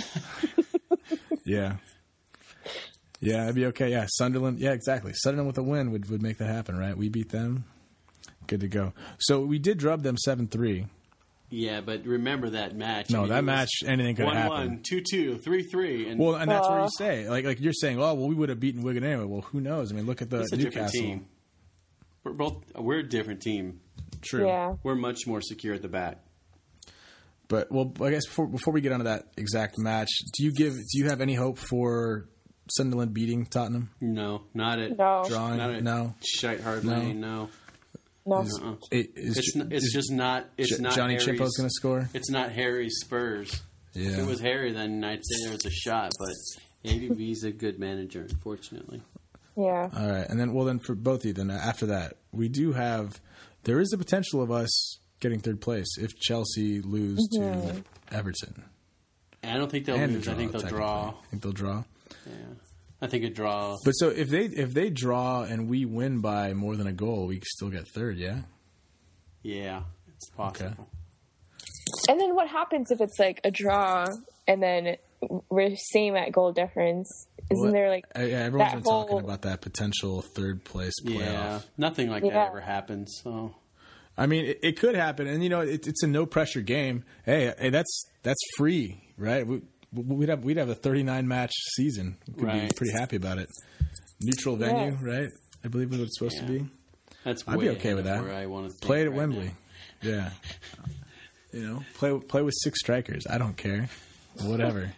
yeah. Yeah, that'd be okay. Yeah, Sunderland. Yeah, exactly. Sunderland with a win would, would make that happen, right? We beat them. Good to go. So we did drub them seven three. Yeah, but remember that match. No, I mean, that it was match, anything could one happen. one, two two, three three, and Well, and that's what Uh, you say. Like, like you're saying, oh, well, we would have beaten Wigan anyway. Well, who knows? I mean, look at the it's a different Newcastle. team. We're both we're a different team. True. Yeah. We're much more secure at the back. But well, I guess before before we get onto that exact match, do you give do you have any hope for Sunderland beating Tottenham? No, not at No. Drawing? not at No. Shite Hard No. Lane. No, No. uh-uh. It, is, it's n- it's is just not. It's J- not Johnny Harry's, Chimpo's going to score. It's not Harry's Spurs. Yeah. If it was Harry, then I'd say there was a shot. But A B B's a good manager, unfortunately. Yeah. All right, and then well, then for both of you, then after that, we do have there is the potential of us getting third place if Chelsea lose Mm-hmm. to Everton. And I don't think they'll And a lose. I think they'll technically. draw. I think they'll draw. Yeah, I think a draw. But so if they if they draw and we win by more than a goal, we still get third. Yeah. Yeah, it's possible. Okay. And then what happens if it's like a draw and then we're same at goal difference? Isn't Well, there like uh, yeah, everyone's that been talking whole- about that potential third place playoff. Yeah, nothing like Yeah. that ever happens. So I mean, it, it could happen, and you know, it, it's a no pressure game. Hey, hey, that's that's free, right? We, we'd have we'd have a thirty-nine match season. We'd be Right. pretty happy about it. Neutral venue, right? I believe is what it's supposed Yeah. to be. that's I'd way be okay ahead with of that. Where I want to Play it at right Wembley. now. Yeah. You know, play play with six strikers. I don't care. Whatever.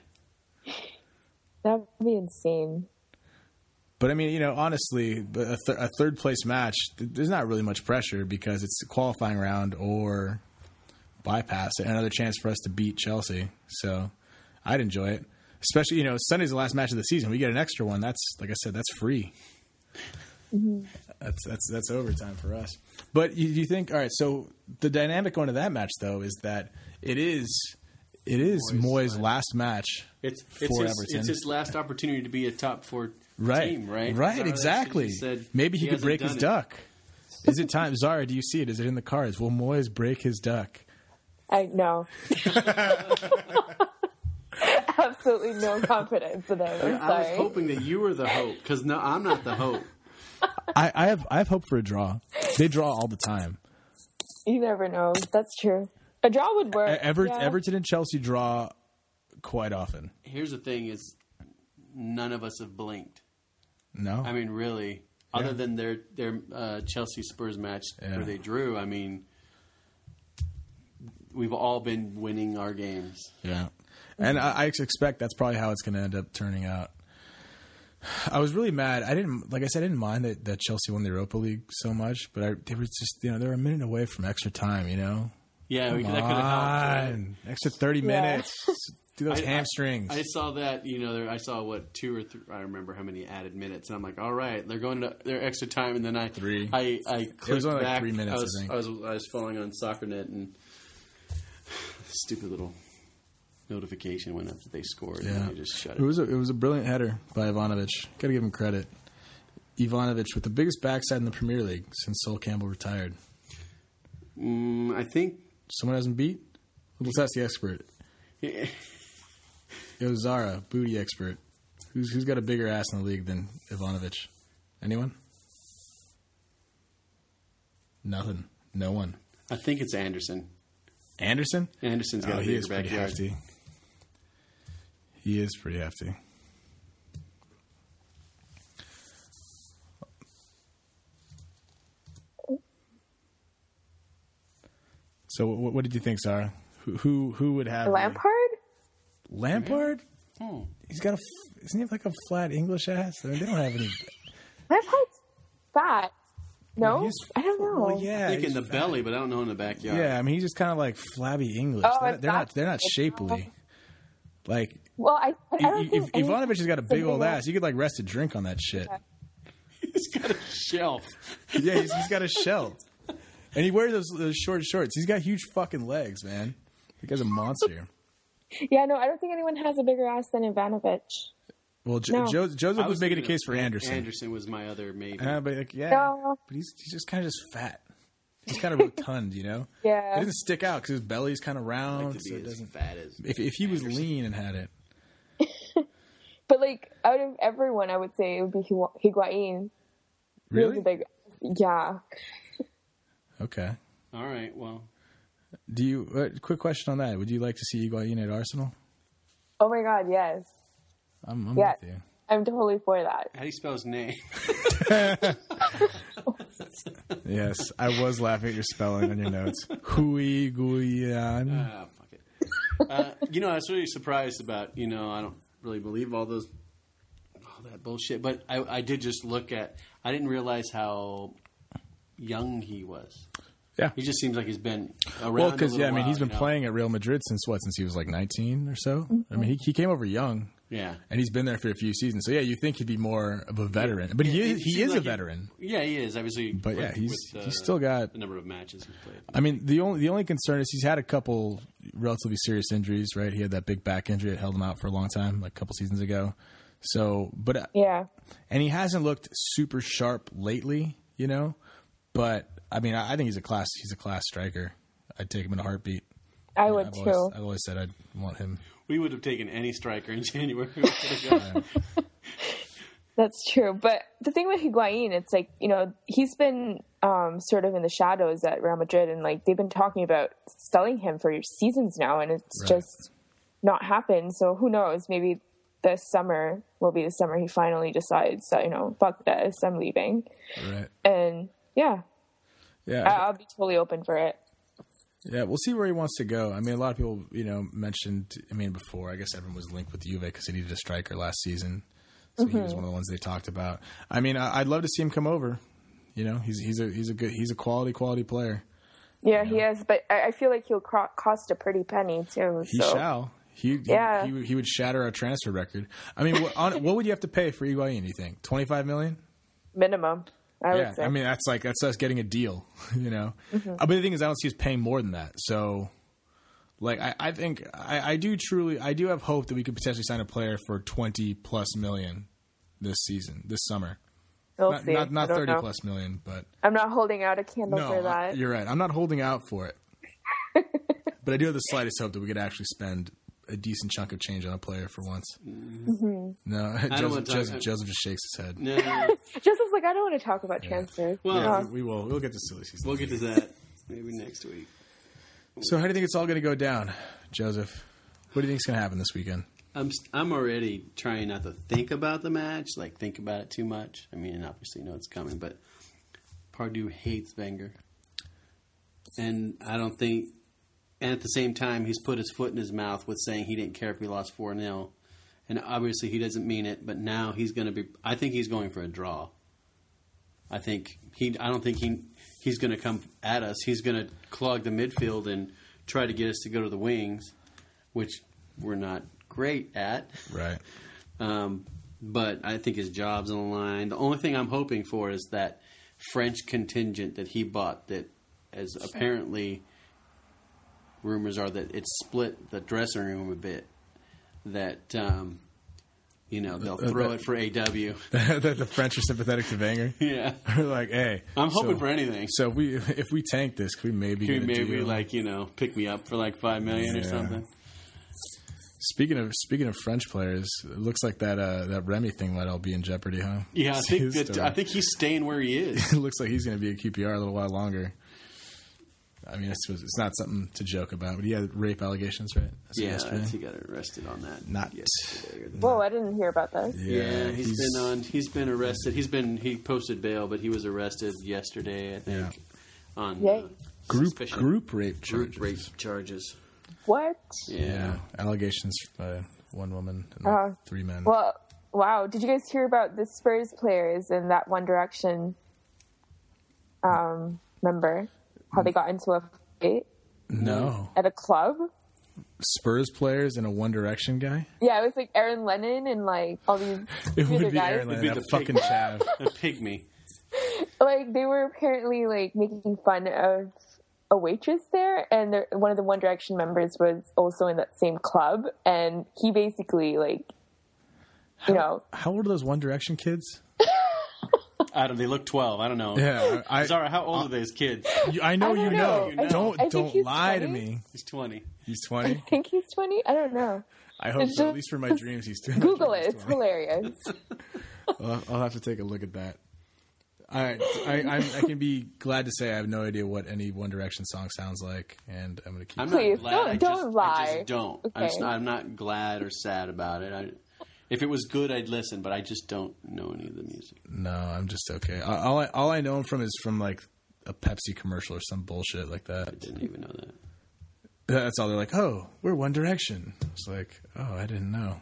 that would be insane. But I mean, you know, honestly, a, th- a third place match, th- there's not really much pressure because it's a qualifying round or bypass it. Another chance for us to beat Chelsea. So I'd enjoy it. Especially, you know, Sunday's the last match of the season. We get an extra one. That's, like I said, that's free. Mm-hmm. That's that's that's overtime for us. But you, you think, all right? So the dynamic going to that match, though, is that it is it is Moyes' Moyes' last match. It's for it's his, Everton. it's his last opportunity to be a top four Right, team, right? right, Zara exactly. actually said Maybe he, could hasn't break his done it. duck. Is it time, Zara? Do you see it? Is it in the cards? Will Moyes break his duck? I know. Absolutely no confidence in him. I'm I was sorry. hoping that you were the hope because no, I'm not the hope. I, I have I have hope for a draw. They draw all the time. You never know. That's true. A draw would work. Ever, yeah. Everton and Chelsea draw quite often. Here's the thing: is none of us have blinked. No, I mean, really, other Yeah. than their their uh, Chelsea Spurs match Yeah. where they drew. I mean, we've all been winning our games. yeah, and I, I expect that's probably how it's going to end up turning out. I was really mad. I didn't, like I said, I didn't mind that, that Chelsea won the Europa League so much, but I, they were just, you know, they were a minute away from extra time. You know, Yeah, we, Come that could have helped. right? on. Extra thirty Yeah. minutes. Do those I- I- hamstrings. I saw that, you know, there, I saw what two or three. I remember how many added minutes, and I'm like, all right, they're going to their extra time, and then I Three. I I clicked only like back. three minutes, I was, I think. I was I was following on SoccerNet, and stupid little notification went up that they scored, Yeah. and I just shut It it. was a, it was a brilliant header by Ivanovic. Got to give him credit. Ivanovic with the biggest backside in the Premier League since Sol Campbell retired. Mm, I think Someone hasn't beat? Let's ask the expert. Yo, Zara, booty expert. Who's who's got a bigger ass in the league than Ivanovic? Anyone? Nothing. No one. I think it's Anderson. Anderson? Anderson's got oh, a he bigger is pretty backyard. hefty. He is pretty hefty. So, what, what did you think, Sarah? Who who, who would have Lampard? You? Lampard? Hmm. He's got a. Isn't he have like a flat English ass? I mean, they don't have any. Lampard's fat. No, Well, he's- I don't know. Well, yeah, I think in he's the fat. belly, but I don't know in the backyard. Yeah, I mean, he's just kind of like flabby English. Oh, they're, it's they're not. not- They're not shapely. Like Well, I, I don't if, think if Ivanovic has got a anything- big old ass, you could like rest a drink on that shit. He's got a shelf. Yeah, he's, he's got a shell, and he wears those, those short shorts. He's got huge fucking legs, man. The guy's a monster. Yeah, no, I don't think anyone has a bigger ass than Ivanovic. Well, jo- No. jo- Joseph I was making a thinking case of for Anderson. Anderson was my other maybe. Uh, but like, yeah, No. but he's he's just kind of just fat. He's kind of rotund, you know. Yeah. It doesn't stick out because his belly's kind of I'd round, like to so be it as doesn't. fat as If if he was Anderson. lean and had it, But like out of everyone, I would say it would be Higu- Higuain. He has really? a big, yeah. Okay. All right, well, Do you? Uh, quick question on that: would you like to see Higuain at Arsenal? Oh my God, yes. I'm, I'm Yeah. with you. I'm totally for that. how do you spell his name? Yes, I was laughing at your spelling on your notes. Higuain. Ah, fuck it. Uh, you know, I was really surprised about, you know, I don't really believe all those, all that bullshit, but I, I did just look at, I didn't realize how young he was. Yeah. He just seems like he's been around. Well, a because little yeah, I mean, while, he's been you know? playing at Real Madrid since what? Since he was like nineteen or so. I mean, he, he came over young, Yeah. and he's been there for a few seasons. So yeah, you think he'd be more of a veteran, but he Yeah, is it he seems is like a he- veteran. Yeah, he is. Obviously, But yeah, with- he's with, uh, he's still got. the number of matches he's played. I mean, the only the only concern is he's had a couple relatively serious injuries. Right, he had that big back injury that held him out for a long time, like a couple seasons ago. So, but uh, Yeah. and he hasn't looked super sharp lately, you know. But I mean, I, I think he's a class he's a class striker. I'd take him in a heartbeat. I Yeah, would I've too. always, I've always said I'd want him. We would have taken any striker in January. We could've got- That's true. But the thing with Higuain, it's like, you know, he's been um, sort of in the shadows at Real Madrid, and like they've been talking about selling him for seasons now, and it's Right. just not happened. So who knows? Maybe this summer will be the summer he finally decides that, you know, fuck this, I'm leaving. Right. And yeah, Yeah. I- I'll be totally open for it. Yeah, we'll see where he wants to go. I mean, a lot of people, you know, mentioned. I mean, before I guess everyone was linked with Juve because he needed a striker last season, so he was one of the ones they talked about. I mean, I, I'd love to see him come over. You know, he's he's a he's a good he's a quality quality player. Yeah, he is, but I I feel like he'll cro- cost a pretty penny too. He so. shall. He, Yeah. he, he he would shatter our transfer record. I mean, what, on, what would you have to pay for Higuain? You think twenty five million? Minimum, I Yeah, would say. I mean that's like that's us getting a deal, you know. Mm-hmm. Uh, But the thing is, I don't see us paying more than that. So, like, I, I think I, I do truly, I do have hope that we could potentially sign a player for twenty plus million this season, this summer. we'll Not see. not, I not don't thirty know. plus million, but I'm not holding out a candle no, for I- that. you're right. I'm not holding out for it, but I do have the slightest hope that we could actually spend a decent chunk of change on a player for once. Mm-hmm. No, wanna Joseph, talk- Joseph, Joseph just shakes his head. No, no, no. Joseph's like, I don't want to talk about transfers. Well, Yeah, No. we, we will. We'll get to silly season. we'll get to that maybe next week. So, how do you think it's all going to go down, Joseph? What do you think is going to happen this weekend? I'm I'm already trying not to think about the match, like think about it too much. I mean, obviously, you know it's coming, but Pardue hates Wenger, and I don't think. And at the same time, he's put his foot in his mouth with saying he didn't care if we lost four nil, and obviously he doesn't mean it. But now he's going to be. I think he's going for a draw. I think he. I don't think he. He's going to come at us. He's going to clog the midfield and try to get us to go to the wings, which we're not great at. Right. Um, but I think his job's on the line. The only thing I'm hoping for is that French contingent that he bought that, as apparently rumors are that it split the dressing room a bit. That, um, you know, they'll Uh, throw that- it for A W. that the French are sympathetic to Wenger. Yeah. They're like, hey, I'm hoping so- for anything. So if we if we tank this, can we maybe Can get we a maybe, deal? like, you know, pick me up for like five million or Yeah. something? Speaking of speaking of French players, it looks like that uh, that Remy thing might all be in jeopardy, huh? Yeah, I think that, I think he's staying where he is. It looks like he's going to be a Q P R a little while longer. I mean, it's, it's not something to joke about, but he had rape allegations, right? That's yeah, that's, he got arrested on that. Not yesterday. Whoa, I didn't hear about that. Yeah, yeah he's, he's been on. He's been arrested. He's been he posted bail, but he was arrested yesterday, I think, yeah. on uh, group group rape charges. Group rape charges. What? Yeah, yeah. Allegations by one woman and uh, three men. Well, wow. Did you guys hear about the Spurs players and that One Direction um, member? How they got into a fight? No. At a club? Spurs players and a One Direction guy? Yeah, it was like Aaron Lennon and like all these it would other be guys. Aaron Lennon, It'd be the fucking chav. A pygmy. Like, they were apparently like making fun of a waitress there, and one of the One Direction members was also in that same club, and he basically like, you how, know. How old are those One Direction kids? I don't. They look twelve. I don't know. Yeah, I, Zara, how old I, are those kids? You, I know, I don't you know. know. Don't I don't lie twenty? To me. He's twenty. He's twenty. I think he's twenty. I don't know. I hope it's so. At least for my dreams, he's twenty. Google it. It's hilarious. Well, I'll have to take a look at that. I I I'm, I can be glad to say I have no idea what any One Direction song sounds like, and I'm going to keep. I'm Please not glad. don't I don't just, lie. I just don't. Okay. I'm, just not, I'm not glad or sad about it. I, if it was good, I'd listen, but I just don't know any of the music. No, I'm just okay. All I all I know him from is from like a Pepsi commercial or some bullshit like that. I didn't even know that. That's all. They're like, oh, we're One Direction. It's like, oh, I didn't know.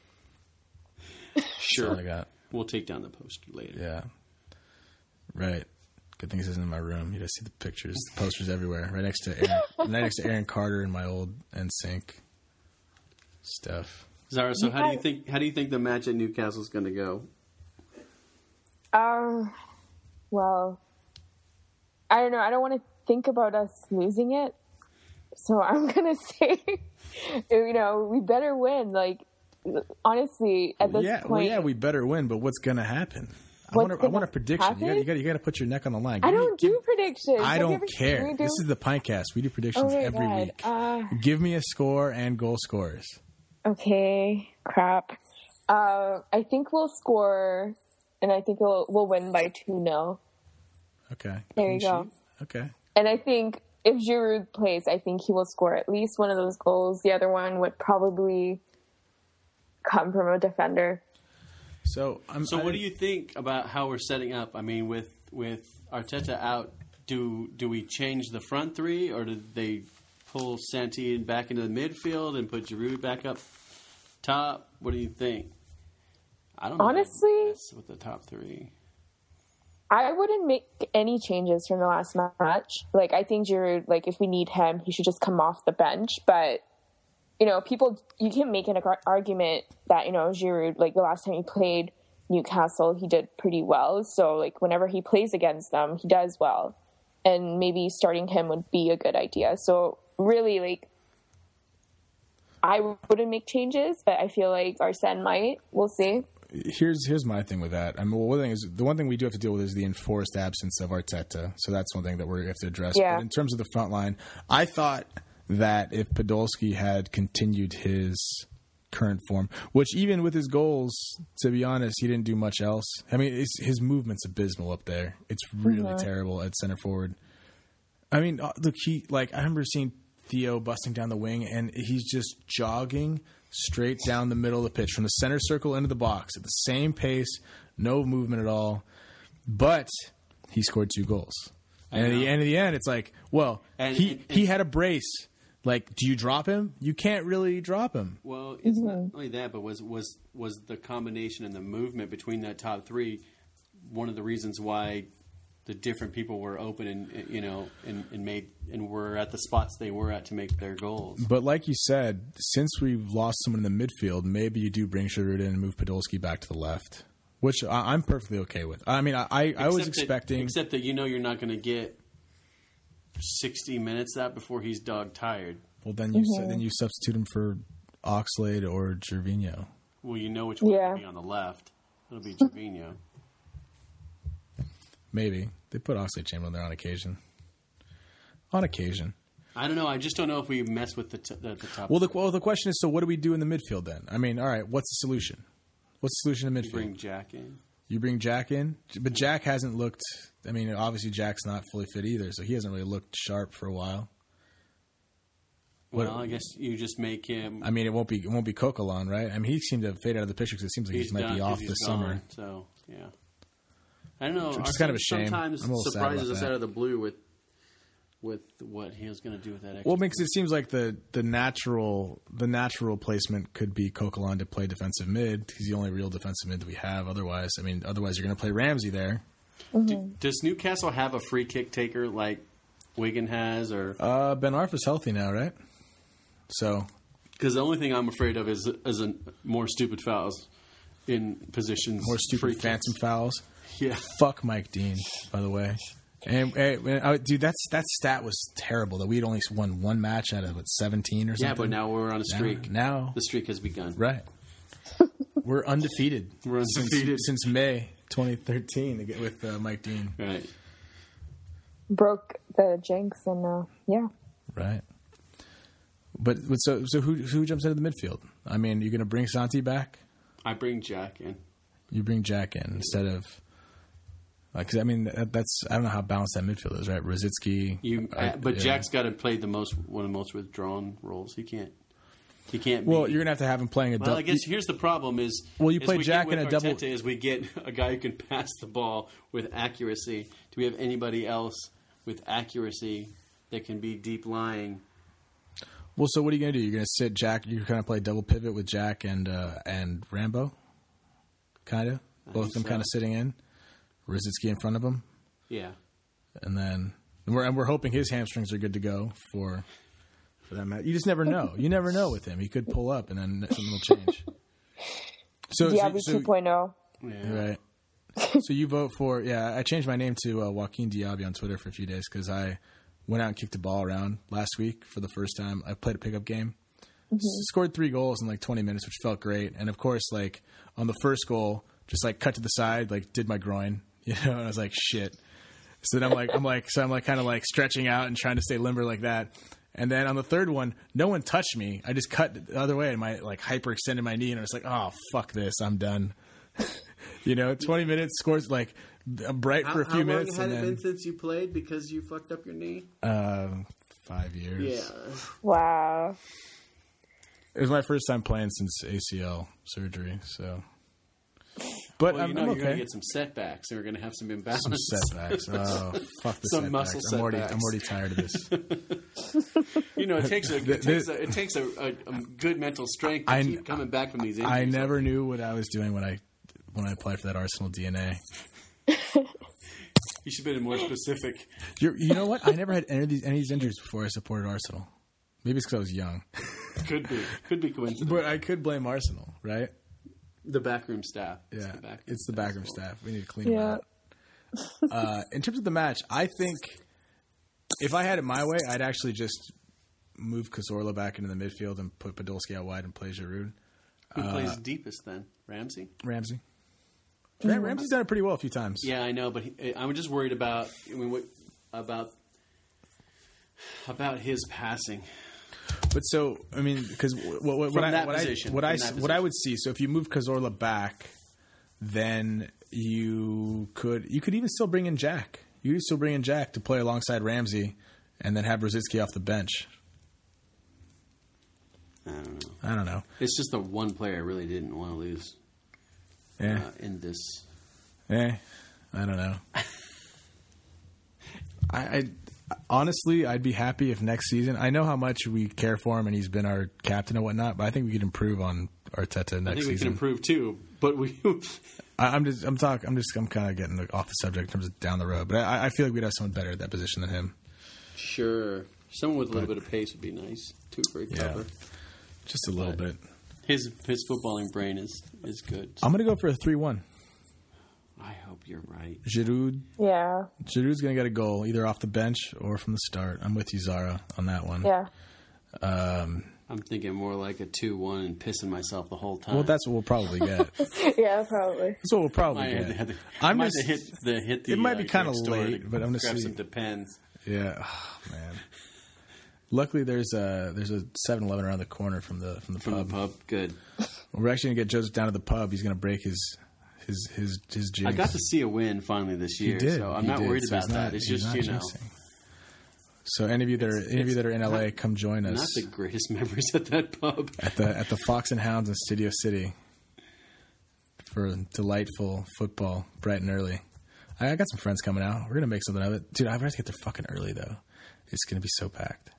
Sure, That's all I got. We'll take down the poster later. Yeah, right. Good thing this isn't in my room. You guys see the pictures, the posters everywhere, right next to Aaron, right next to Aaron Carter and my old N Sync stuff. Zara, so how do you think how do you think the match at Newcastle is going to go? Um, well, I don't know. I don't want to think about us losing it, so I'm gonna say, you know, we better win. Like, honestly, at this yeah, point, well, yeah, we better win. But what's gonna happen? I want I want a prediction. Happen? You got you got you got to put your neck on the line. Give I don't me, do give, predictions. I Have don't care. Do? This is the Pinecast. We do predictions oh every God. week. Uh, give me a score and goal scorers. Okay, crap. Uh, I think we'll score, and I think we'll we'll win by two nil. Okay. There Clean you go. Sheet. Okay. And I think if Giroud plays, I think he will score at least one of those goals. The other one would probably come from a defender. So, I'm, so I, what do you think about how we're setting up? I mean, with with Arteta out, do do we change the front three, or do they pull Santi back into the midfield and put Giroud back up top? What do you think? I don't know. Honestly, with the top three, I wouldn't make any changes from the last match. Like, I think Giroud, like, if we need him, he should just come off the bench. But, you know, people, you can make an argument that, you know, Giroud, like, the last time he played Newcastle, he did pretty well. So, like, whenever he plays against them, he does well. And maybe starting him would be a good idea. So, really, like, I wouldn't make changes, but I feel like Arsene might. We'll see. Here's here's my thing with that. I mean, well, one thing is the one thing we do have to deal with is the enforced absence of Arteta. So that's one thing that we have to address. Yeah. But in terms of the front line, I thought that if Podolski had continued his current form, which even with his goals, to be honest, he didn't do much else. I mean, it's, his movement's abysmal up there. It's really mm-hmm. terrible at center forward. I mean, look, he like I remember seeing Theo busting down the wing, and he's just jogging straight down the middle of the pitch from the center circle into the box at the same pace, no movement at all. But he scored two goals. And at the end of the end, it's like, well, and, he, and, and, he had a brace. Like, do you drop him? You can't really drop him. Well, it's mm-hmm. not only that, but was, was was the combination and the movement between that top three one of the reasons why the different people were open and, you know, and, and made and were at the spots they were at to make their goals. But like you said, since we've lost someone in the midfield, maybe you do bring Giroud in and move Podolski back to the left, which I, I'm perfectly okay with. I mean, I, I, I was expecting... That, except that you know you're not going to get sixty minutes that before he's dog tired. Well, then you mm-hmm. then you substitute him for Oxlade or Gervinho. Well, you know which one yeah. will be on the left. It'll be Gervinho. Maybe. They put Oxlade-Chamberlain there on occasion. On occasion. I don't know. I just don't know if we mess with the, t- the, the top. Well the, well, the question is, so what do we do in the midfield then? I mean, all right, what's the solution? What's the solution in midfield? You bring Jack in. You bring Jack in? But Jack hasn't looked... I mean, obviously Jack's not fully fit either, so he hasn't really looked sharp for a while. Well, what, I guess you just make him... I mean, it won't be it won't be Coquelin, right? I mean, he seemed to fade out of the picture because it seems like he might done, be off this gone, summer. So, yeah. I don't know. Which is kind of a shame. Sometimes I'm a little surprises sad about us that. out of the blue with with what he was going to do with that extra. Well, because it seems like the, the natural the natural placement could be Coquelin to play defensive mid. He's the only real defensive mid that we have. Otherwise, I mean, otherwise you're going to play Ramsey there. Mm-hmm. Do, does Newcastle have a free kick taker like Wigan has, or Uh, Ben Arfa's healthy now, right? So, because the only thing I'm afraid of is is a, more stupid fouls in positions, more stupid free phantom kicks. fouls. Yeah, Fuck Mike Dean, by the way. And, and, and dude, that's that stat was terrible. That we had only won one match out of what, seventeen or something. yeah, but now we're on a streak. Now, now the streak has begun. right? We're undefeated. We're undefeated since, since May twenty thirteen with uh, Mike Dean. Right. Broke the jinx, and uh, yeah. Right. But, but so so who who jumps into the midfield? I mean, you're going to bring Santi back? I bring Jack in. You bring Jack in instead of. Because I mean, that, that's I don't know how balanced that midfield is, right? Rositzky, You, uh, but yeah. Jack's got to play the most one of the most withdrawn roles. He can't. He can't. Well, be, you're gonna have to have him playing a. Well, double. I guess here's the problem: is Well, you as play we Jack get in with a double- Arteta, Is we get a guy who can pass the ball with accuracy. Do we have anybody else with accuracy that can be deep lying? Well, so what are you gonna do? You're gonna sit Jack. You're gonna play double pivot with Jack and uh, and Rambo, kind of both of them so. kind of sitting in, Rositzky in front of him, Yeah. and then and we're and we're hoping his hamstrings are good to go for for that match. You just never know. You never know with him. He could pull up and then something will change. So Diaby so, so, two point oh. Yeah. right. So you vote for yeah. I changed my name to uh, Joaquin Diaby on Twitter for a few days because I went out and kicked the ball around last week for the first time. I played a pickup game, mm-hmm. S- scored three goals in like twenty minutes, which felt great. And of course, like on the first goal, just like cut to the side, like did my groin, you know. And I was like, shit. So then I'm like, I'm like, so I'm like kind of like stretching out and trying to stay limber like that. And then on the third one, no one touched me. I just cut the other way and my like hyperextended my knee, and I was like, oh fuck this, I'm done. You know, twenty minutes, scores like bright for a few how minutes. How long and had then, it been since you played because you fucked up your knee? Uh, five years. Yeah. Wow. It was my first time playing since A C L surgery, so. But Well, I'm, you know I'm you're okay. going to get some setbacks. And we're going to have some imbalance. Some setbacks. Oh, fuck the Some setbacks. muscle I'm already, setbacks. I'm already tired of this. You know, it takes a it The- takes the- a, it takes a, a, a good mental strength to I- keep coming back from these injuries. I never knew what I was doing when I when I applied for that Arsenal D N A. You should have been more specific. You're, you know what? I never had any of these any of these injuries before I supported Arsenal. Maybe it's because I was young. Could be. Could be coincidence. But I could blame Arsenal, right? The backroom staff. Yeah, It's the backroom, it's the backroom staff. We need to clean Yeah. them out. Uh, in terms of the match, I think if I had it my way, I'd actually just move Cazorla back into the midfield and put Podolski out wide and play Giroud. Who plays deepest then? Ramsey? Ramsey. Ram- Ramsey's done it pretty well a few times. Yeah, I know, but he, I'm just worried about I mean, what, about about his passing. But so, I mean, because what, what, From what, I, that what, position, I, what, I, from that what I position. would see, so if you move Cazorla back, then you could you could even still bring in Jack. You could still bring in Jack to play alongside Ramsey and then have Rositzky off the bench. I don't know. I don't know. It's just the one player I really didn't want to lose Yeah. uh, in this. Eh, I don't know. I, I honestly, I'd be happy if next season. I know how much we care for him, and he's been our captain and whatnot. But I think we could improve on Arteta next I think we season. can improve too, but we. I, I'm just, I'm talking, I'm just, I'm kind of getting off the subject in terms of down the road. But I, I feel like we'd have someone better at that position than him. Sure, someone with a little bit of pace would be nice too for a Yeah. cover. Just a little But- bit. His his footballing brain is is good. I'm gonna go for a three one. I hope you're right. Giroud, Yeah. Giroud's gonna get a goal either off the bench or from the start. I'm with you, Zara, on that one. Yeah. Um, I'm thinking more like a two one and pissing myself the whole time. well, that's what we'll probably get. Yeah, probably. That's what we'll probably Might have to, get. have to, I'm might just, have to hit the hit the. it might uh, be kinda drugstore late, to but I'm gonna grab see. some Depends. yeah, oh, man. Luckily, there's a there's a seven eleven around the corner from the from the From pub. the pub, good. We're actually gonna get Joseph down to the pub. He's gonna break his his his his jigs. I got to see a win finally this year, He did. so I'm He not did. worried So about he's not- that. It's he's just not you know, jinxing. So any of you that are any of you that are in L A, not- come join us not the greatest memories at that pub. at the at the Fox and Hounds in Studio City for delightful football, bright and early. I, I got some friends coming out. We're gonna make something of it, dude. I have to get there fucking early though. It's gonna be so packed.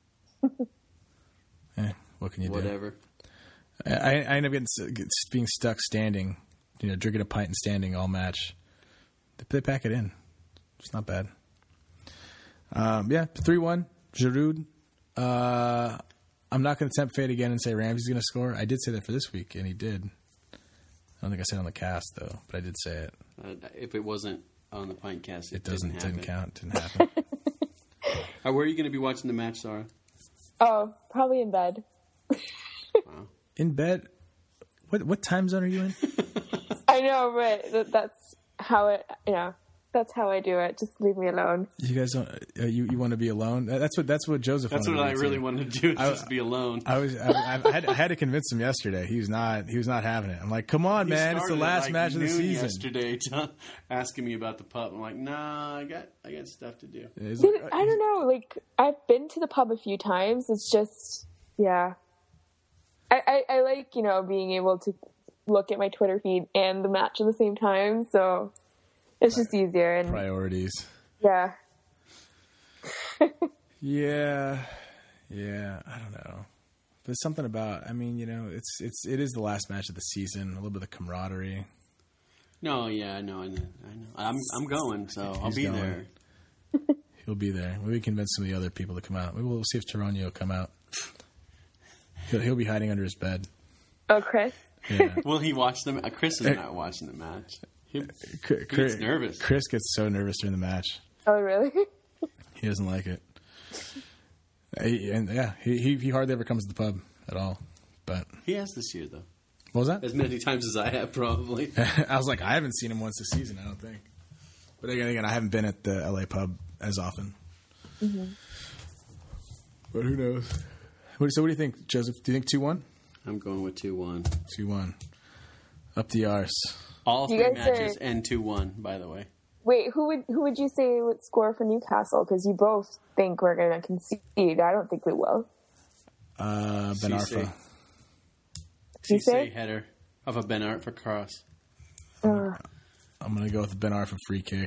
eh, what can you do? Whatever. I, I end up getting get, being stuck standing, you know, drinking a pint and standing all match. They, they pack it in. It's not bad. Um, yeah, three one, Giroud. Uh, I'm not going to tempt fate again and say Ramsey's going to score. I did say that for this week, and he did. I don't think I said it on the cast, though, but I did say it. Uh, if it wasn't on the pint cast, it, It doesn't didn't, didn't happen. count. Didn't happen. Uh, where are you going to be watching the match, Sarah? Oh, probably in bed. Wow. In bed. What what time zone are you in? I know, but th- that's how it, you know, that's how I do it. Just leave me alone. You guys don't. Uh, you you want to be alone? That's what that's what Joseph. That's wanted what to I do, really too. wanted to do, is I- just be alone. I was. I, I, had, I had to convince him yesterday. He was not. He was not having it. I'm like, come on, He man! It's the started last at, like, match of the noon season. Yesterday, t- asking me about the pub. I'm like, nah, I got, I got stuff to do. He's But like, I don't know. Like, I've been to the pub a few times. It's just, yeah. I, I, I like, you know, being able to look at my Twitter feed and the match at the same time. So it's just easier. And priorities. yeah. Yeah, yeah. I don't know. There's something about. I mean, you know, it's it's it is the last match of the season. A little bit of camaraderie. No, yeah, I know, I know, I know. I'm, I'm going, so I'll He's be going. there. He'll be there. Maybe we can convince some of the other people to come out. Maybe we'll see if Taronio will come out. He'll, he'll be hiding under his bed. Oh, Chris? Yeah. Will he watch them? Uh, Chris is not watching the match. He, Chris, he gets nervous. Chris gets so nervous during the match. Oh, really? He doesn't like it. He, and yeah, he, he he hardly ever comes to the pub at all. But He has this year, though. what was that? As many times as I have, probably. I was like, I haven't seen him once this season. I don't think. But again, again, I haven't been at the L A pub as often. Mm-hmm. But who knows? What, so, what do you think, Joseph? Do you think two one? I'm going with two one. Two one. Up the arse. All You three guys matches are- end two one, by the way. Wait, who would who would you say would score for Newcastle? Because you both think we're going to concede. I don't think we will. Uh, Ben Cisse. Arfa. You Cisse say? header of a Ben Art for cross. Uh, I'm going to go with the Ben Arfa free kick.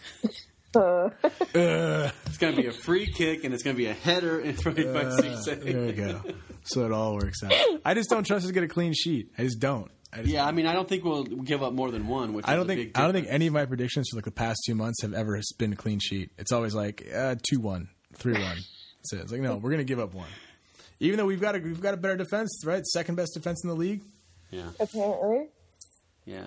uh. It's going to be a free kick, and it's going to be a header in front of by Cisse. There we go. So it all works out. I just don't trust us to get a clean sheet. I just don't. I, just, Yeah, I mean, I don't think we'll give up more than one. Which I is don't a think big I don't think difference. any of my predictions for like the past two months have ever been a clean sheet. It's always like uh, two one, three one. That's it. It's like no, we're gonna give up one, even though we've got a we've got a better defense, right? Second best defense in the league. Yeah, Apparently. yeah.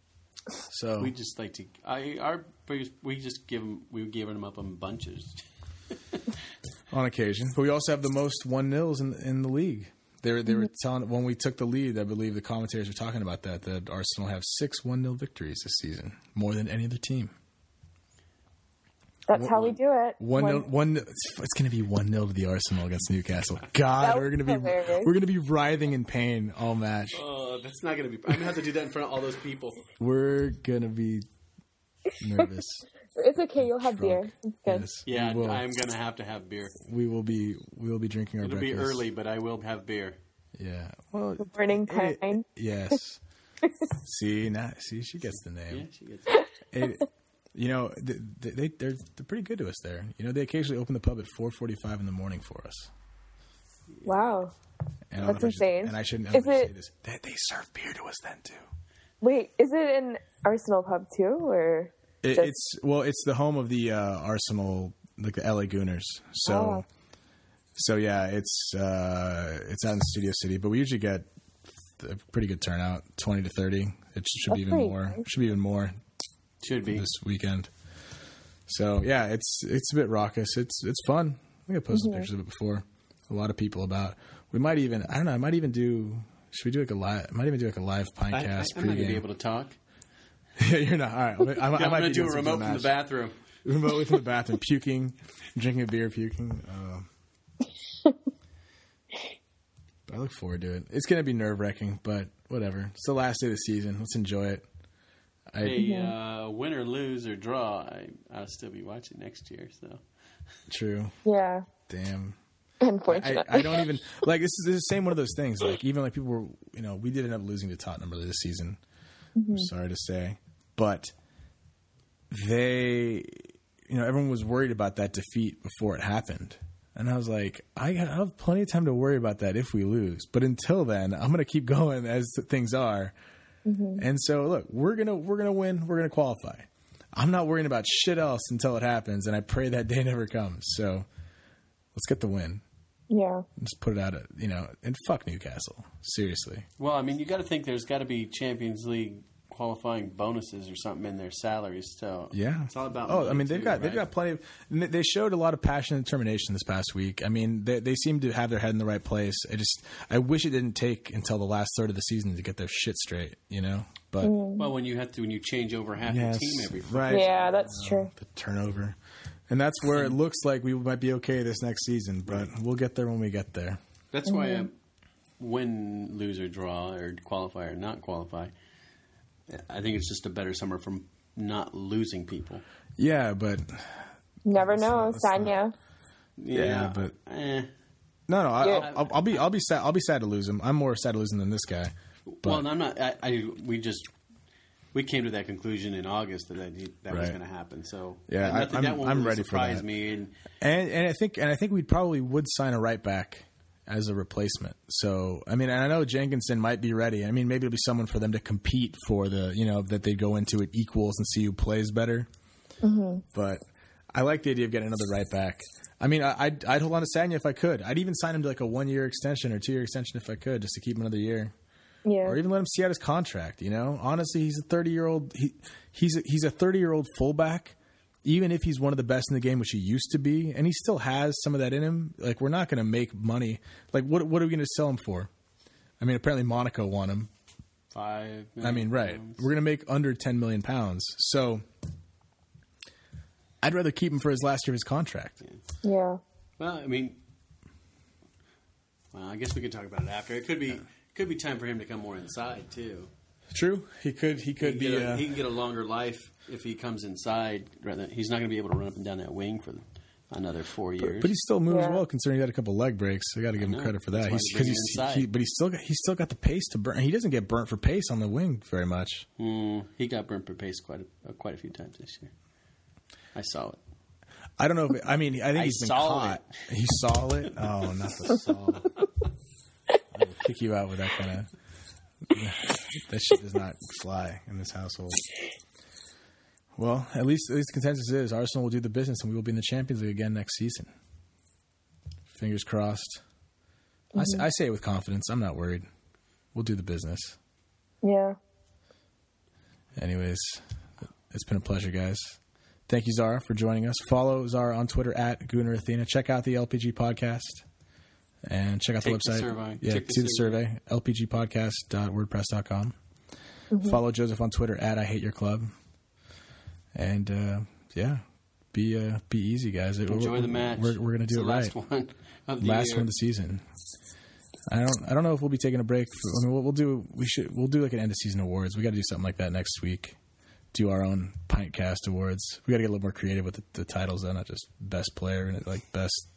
So We just like to. I our we just give them. We giving them up in bunches. on occasion, but we also have the most one nils in in the league. They were, they were telling when we took the lead. I believe the commentators were talking about that. That Arsenal have six one nil victories this season, more than any other team. That's One- how we do it. One, One- nil, one. It's, it's going to be one nil to the Arsenal against Newcastle. God, That we're would going to be be hilarious. we're going to be writhing in pain all match. Oh, that's not going to be. I'm going to have to do that in front of all those people. We're going to be nervous. It's okay. You'll have beer. It's good. Yes, Yeah, we will, I'm going to have to have beer. we will be we will be drinking our It'll be breakfast. early, but I will have beer. Yeah. Well, Morning it- pine. yes. see now, see she gets the Yeah, name. she gets. It, you know, they, they they're they're pretty good to us there. You know, they occasionally open the pub at four forty-five in the morning for us. Wow. And I don't That's know if I should- insane. and I shouldn't Is ever say it- this. They, they serve beer to us then too. Wait, is it an Arsenal pub too, or It, just- it's well, it's the home of the uh, Arsenal, like the L A Gooners. So, Oh. so yeah, it's uh, it's out in Studio City, but we usually get a pretty good turnout, twenty to thirty. It should be That's even pretty more. nice. Should be even more Should be. this weekend. So yeah, it's it's a bit raucous. It's it's fun. I think I posted Mm-hmm. pictures of it before. A lot of people about. We might even I don't know. I might even do. Should we do like a live? I might even do like a live I, I, Pinecast I'm not pregame. going to be able to talk. Yeah, you're not. All right, I, might- I, Yeah, might I'm going be to do doing a something remote for from the match. bathroom. Remotely from the bathroom, puking, drinking a beer, puking. Uh, But I look forward to it. It's going to be nerve wracking, but whatever. It's the last day of the season. Let's enjoy it. I, hey, uh, win or lose or draw, I, I'll still be watching next year. So True. Yeah. Damn. Unfortunately. I, I don't even like this is, this is the same one of those things. Like even like people were, you know, we did end up losing to Tottenham earlier this season. Mm-hmm. I'm sorry to say, but they, you know, everyone was worried about that defeat before it happened, and I was like, I have plenty of time to worry about that if we lose. But until then, I'm going to keep going as things are. Mm-hmm. And so, look, we're gonna we're gonna win. We're gonna qualify. I'm not worrying about shit else until it happens, and I pray that day never comes. So let's get the win. Yeah. Just put it out, at, you know, and fuck Newcastle. Seriously. Well, I mean, you got to think there's got to be Champions League qualifying bonuses or something in their salaries. So yeah, it's all about. Oh, I mean, they've too, got right? they've got plenty of. They showed a lot of passion and determination this past week. I mean, they they seem to have their head in the right place. I just I wish it didn't take until the last third of the season to get their shit straight. You know, but mm. well, when you have to when you change over half yes, the team every right, yeah, that's uh, true. The turnover. And that's where it looks like we might be okay this next season, but we'll get there when we get there. That's why mm-hmm. I, win, lose, or draw, or qualify or not qualify, I think it's just a better summer from not losing people. Yeah, but never know, Sanya. Yeah, yeah, but eh. no, no, I, Yeah. I'll, I'll be, I'll be sad. I'll be sad to lose him. I'm more sad to lose him than this guy. But, well, I'm not. I, I we just. We came to that conclusion in August that that, that was Right. going to happen. So Yeah, that, I- I'm- that won't I'm really ready for surprise that. me. And And and I think and I think we probably would sign a right back as a replacement. So I mean, and I know Jenkinson might be ready. I mean, maybe it'll be someone for them to compete for the, you know, that they go into it equals and see who plays better. Mm-hmm. But I like the idea of getting another right back. I mean, I, I'd, I'd hold on to Sagna if I could. I'd even sign him to like a one year extension or two year extension if I could, just to keep him another year. Yeah. Or even let him see out his contract. You know, honestly, he's a thirty year old. He, he's a, he's a thirty year old fullback. Even if he's one of the best in the game, which he used to be, and he still has some of that in him. Like, we're not going to make money. Like, what what are we going to sell him for? I mean, apparently Monaco won him. five. I mean, right? Pounds. We're going to make under ten million pounds. So, I'd rather keep him for his last year of his contract. Yeah. Yeah. Well, I mean, well, I guess we can talk about it after. It could be could be time for him to come more inside too. True. He could. He could he be. Can get a, uh, he can get a longer life if he comes inside. Rather, he's not going to be able to run up and down that wing for another four years. But he still moves Yeah. well, considering he had a couple leg breaks. I got to give him know. credit for That's that. why He's they bring because him he's inside. he, but he's still got, he's still got the pace to burn. He doesn't get burnt for pace on the wing very much. Mm, he got burnt for pace quite a, uh, quite a few times this year. I saw it. I don't know if it, I mean I think I he's been saw caught. He saw it. Oh, not the saw. I will kick you out with that kind of. That shit does not fly in this household. Well, at least at least the consensus is Arsenal will do the business and we will be in the Champions League again next season. Fingers crossed. Mm-hmm. I, s- I say it with confidence. I'm not worried. We'll do the business. Yeah. Anyways, it's been a pleasure, guys. Thank you, Zara, for joining us. Follow Zara on Twitter at Gunnar Athena. Check out the L P G podcast and check out Take the the website. survey. Yeah, Check the see the survey. survey. L P G podcast dot wordpress dot com. Mm-hmm. Follow Joseph on Twitter at I Hate Your Club. And uh, yeah, be uh, be easy, guys. Enjoy we're, the match. We're, we're going to do It's it the right. last one of the Last year. one of the season. I don't. I don't know if we'll be taking a break. For, I mean, we'll, we'll do. We should. We'll do like an end of season awards. We got to do something like that next week. Do our own Pintcast awards. We got to get a little more creative with the, the titles, though, not just best player and like best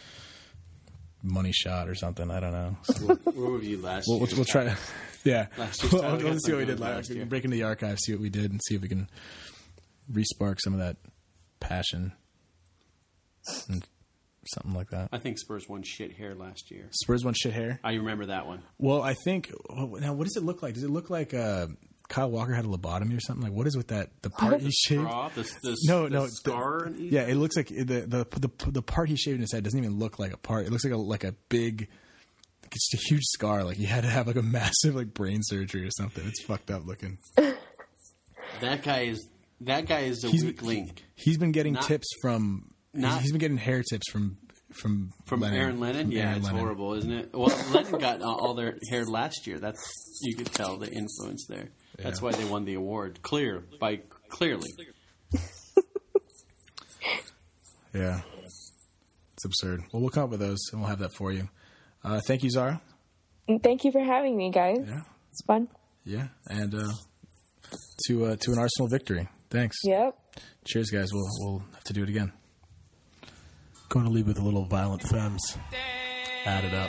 money shot or something. I don't know. So We'll, we'll review last we'll, year. we'll, we'll try to. Yeah, Last year's we'll, title. we'll see what we did Last last year. year. Break into the archive, see what we did, and see if we can respark some of that passion and something like that. I think Spurs won shit hair last year. Spurs won shit hair. I remember that one. Well, I think now. What does it look like? Does it look like uh, Kyle Walker had a lobotomy or something? Like, what is with that? The part he shaved? Straw, the, the, No, the no, the- scar. Yeah, it looks like the, the the the part he shaved in his head doesn't even look like a part. It looks like a like a big, like it's a huge scar. Like he had to have like a massive like brain surgery or something. It's fucked up looking. That guy is that guy is a He's weak link. He's been getting Not- tips from. not- he's been getting hair tips from from From Lennon, Aaron Lennon, from yeah, Aaron it's Lennon. horrible, isn't it? Well, Lennon got all all their hair last year. That's you could tell the influence there. That's Yeah. why they won the award. Clear by clearly. Yeah, it's absurd. Well, we'll come up with those and we'll have that for you. Uh, thank you, Zara. And thank you for having me, guys. Yeah. It's fun. Yeah, and uh, to uh, to an Arsenal victory. Thanks. Yep. Cheers, guys. We'll we'll have to do it again. Going to leave with a little Violent Femmes. Add it up.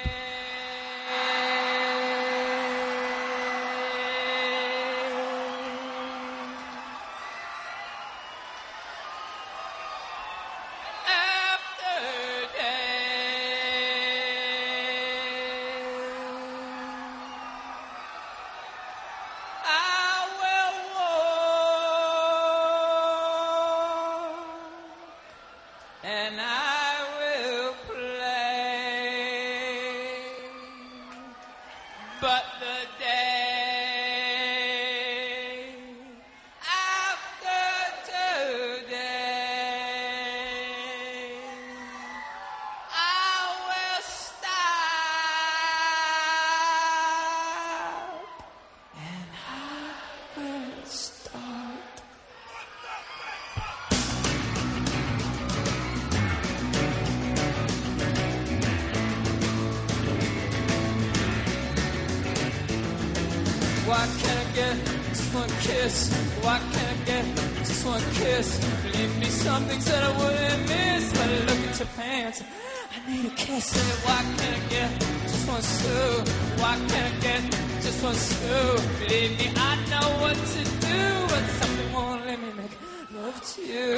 Why can't I get just one kiss? Why can't I get just one kiss? Believe me, some things that I wouldn't miss. But I look at your pants, I need a kiss. And why can't I get just one sue? Why can't I get just one sue? Believe me, I know what to do, but something won't let me make love to you.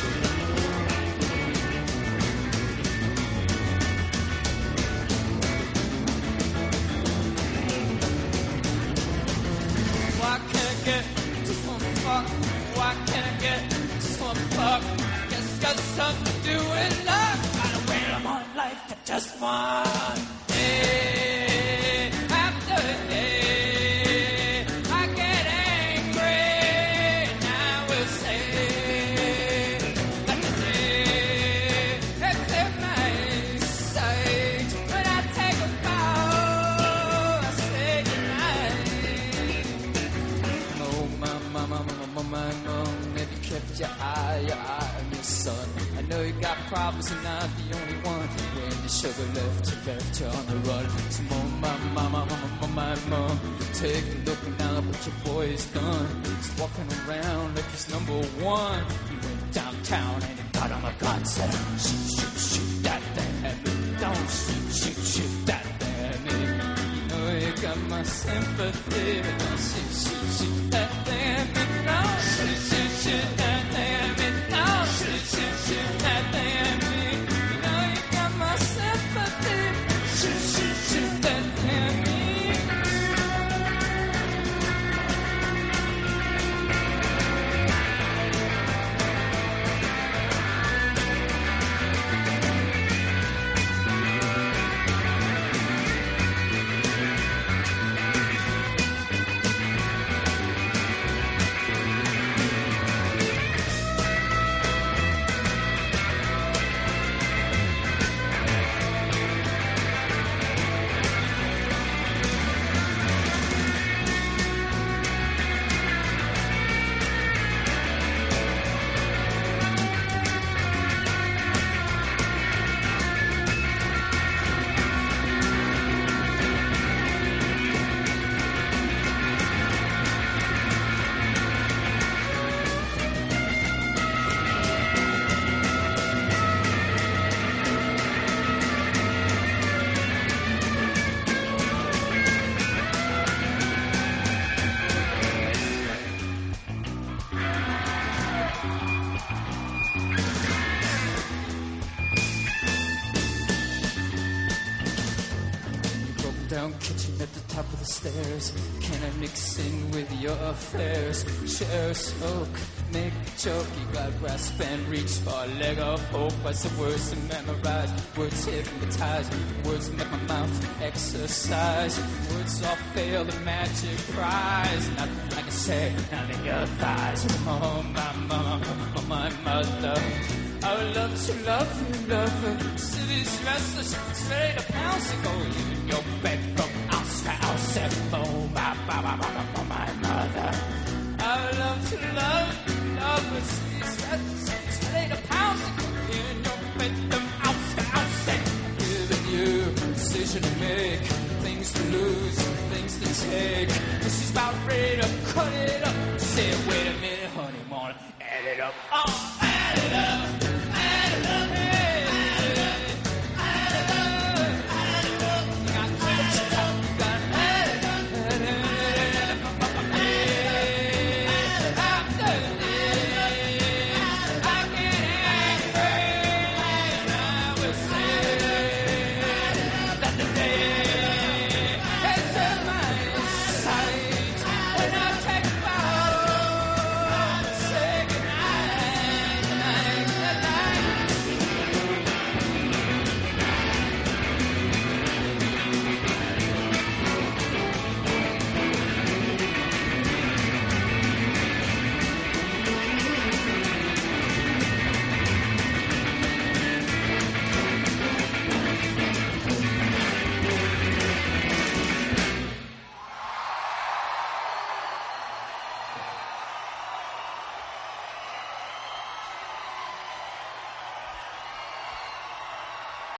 Why can't I get just one fuck? Why can't I get just one fuck? Guess it's got something to do with luck. Gotta wait a month life for just one day after day. I get angry and I will say that the day except my sight. When I take a bow, I say goodnight. Oh, my, my, my, my, my, my, mom, have you kept your eye, your eye on your son? I know you got problems and not the only one. When the sugar left, you left you on the run. So, mom, my, my, my, my, my, my, mom, take a look now what your boy has done. He's walking around like he's number one. He went downtown and he got on a gun, said, shoot, shoot, shoot that thing. Don't shoot, shoot, shoot that thing. You know you got my sympathy, but don't shoot, shoot, shoot that thing. No, shoot, shoot, shoot that thing. No, shoot, shoot, shoot that thing. You know you got my sympathy. Shoot, shoot, shoot that thing. Down kitchen at the top of the stairs. Can I mix in with your affairs? Share a smoke, make a joke. You got grasp and reach for a leg of hope. What's the words to memorize? Words hypnotize. Words make my mouth exercise. Words all fail the magic prize. Nothing I can say, nothing your thighs. Oh, my mama, oh, my mother. I would love to love you, love you. City's restless, it's ready to pounce and go in your bed from house to house. Oh, my, my, my, my, my mother. I would love to love you, love you. City's restless, it's ready to pounce and go in your bed from house to house. Giving you a decision to make. Thing things to lose, things to take. And she's about ready to cut it up. She said, wait a minute, honey, wanna add it up. Oh, add it up.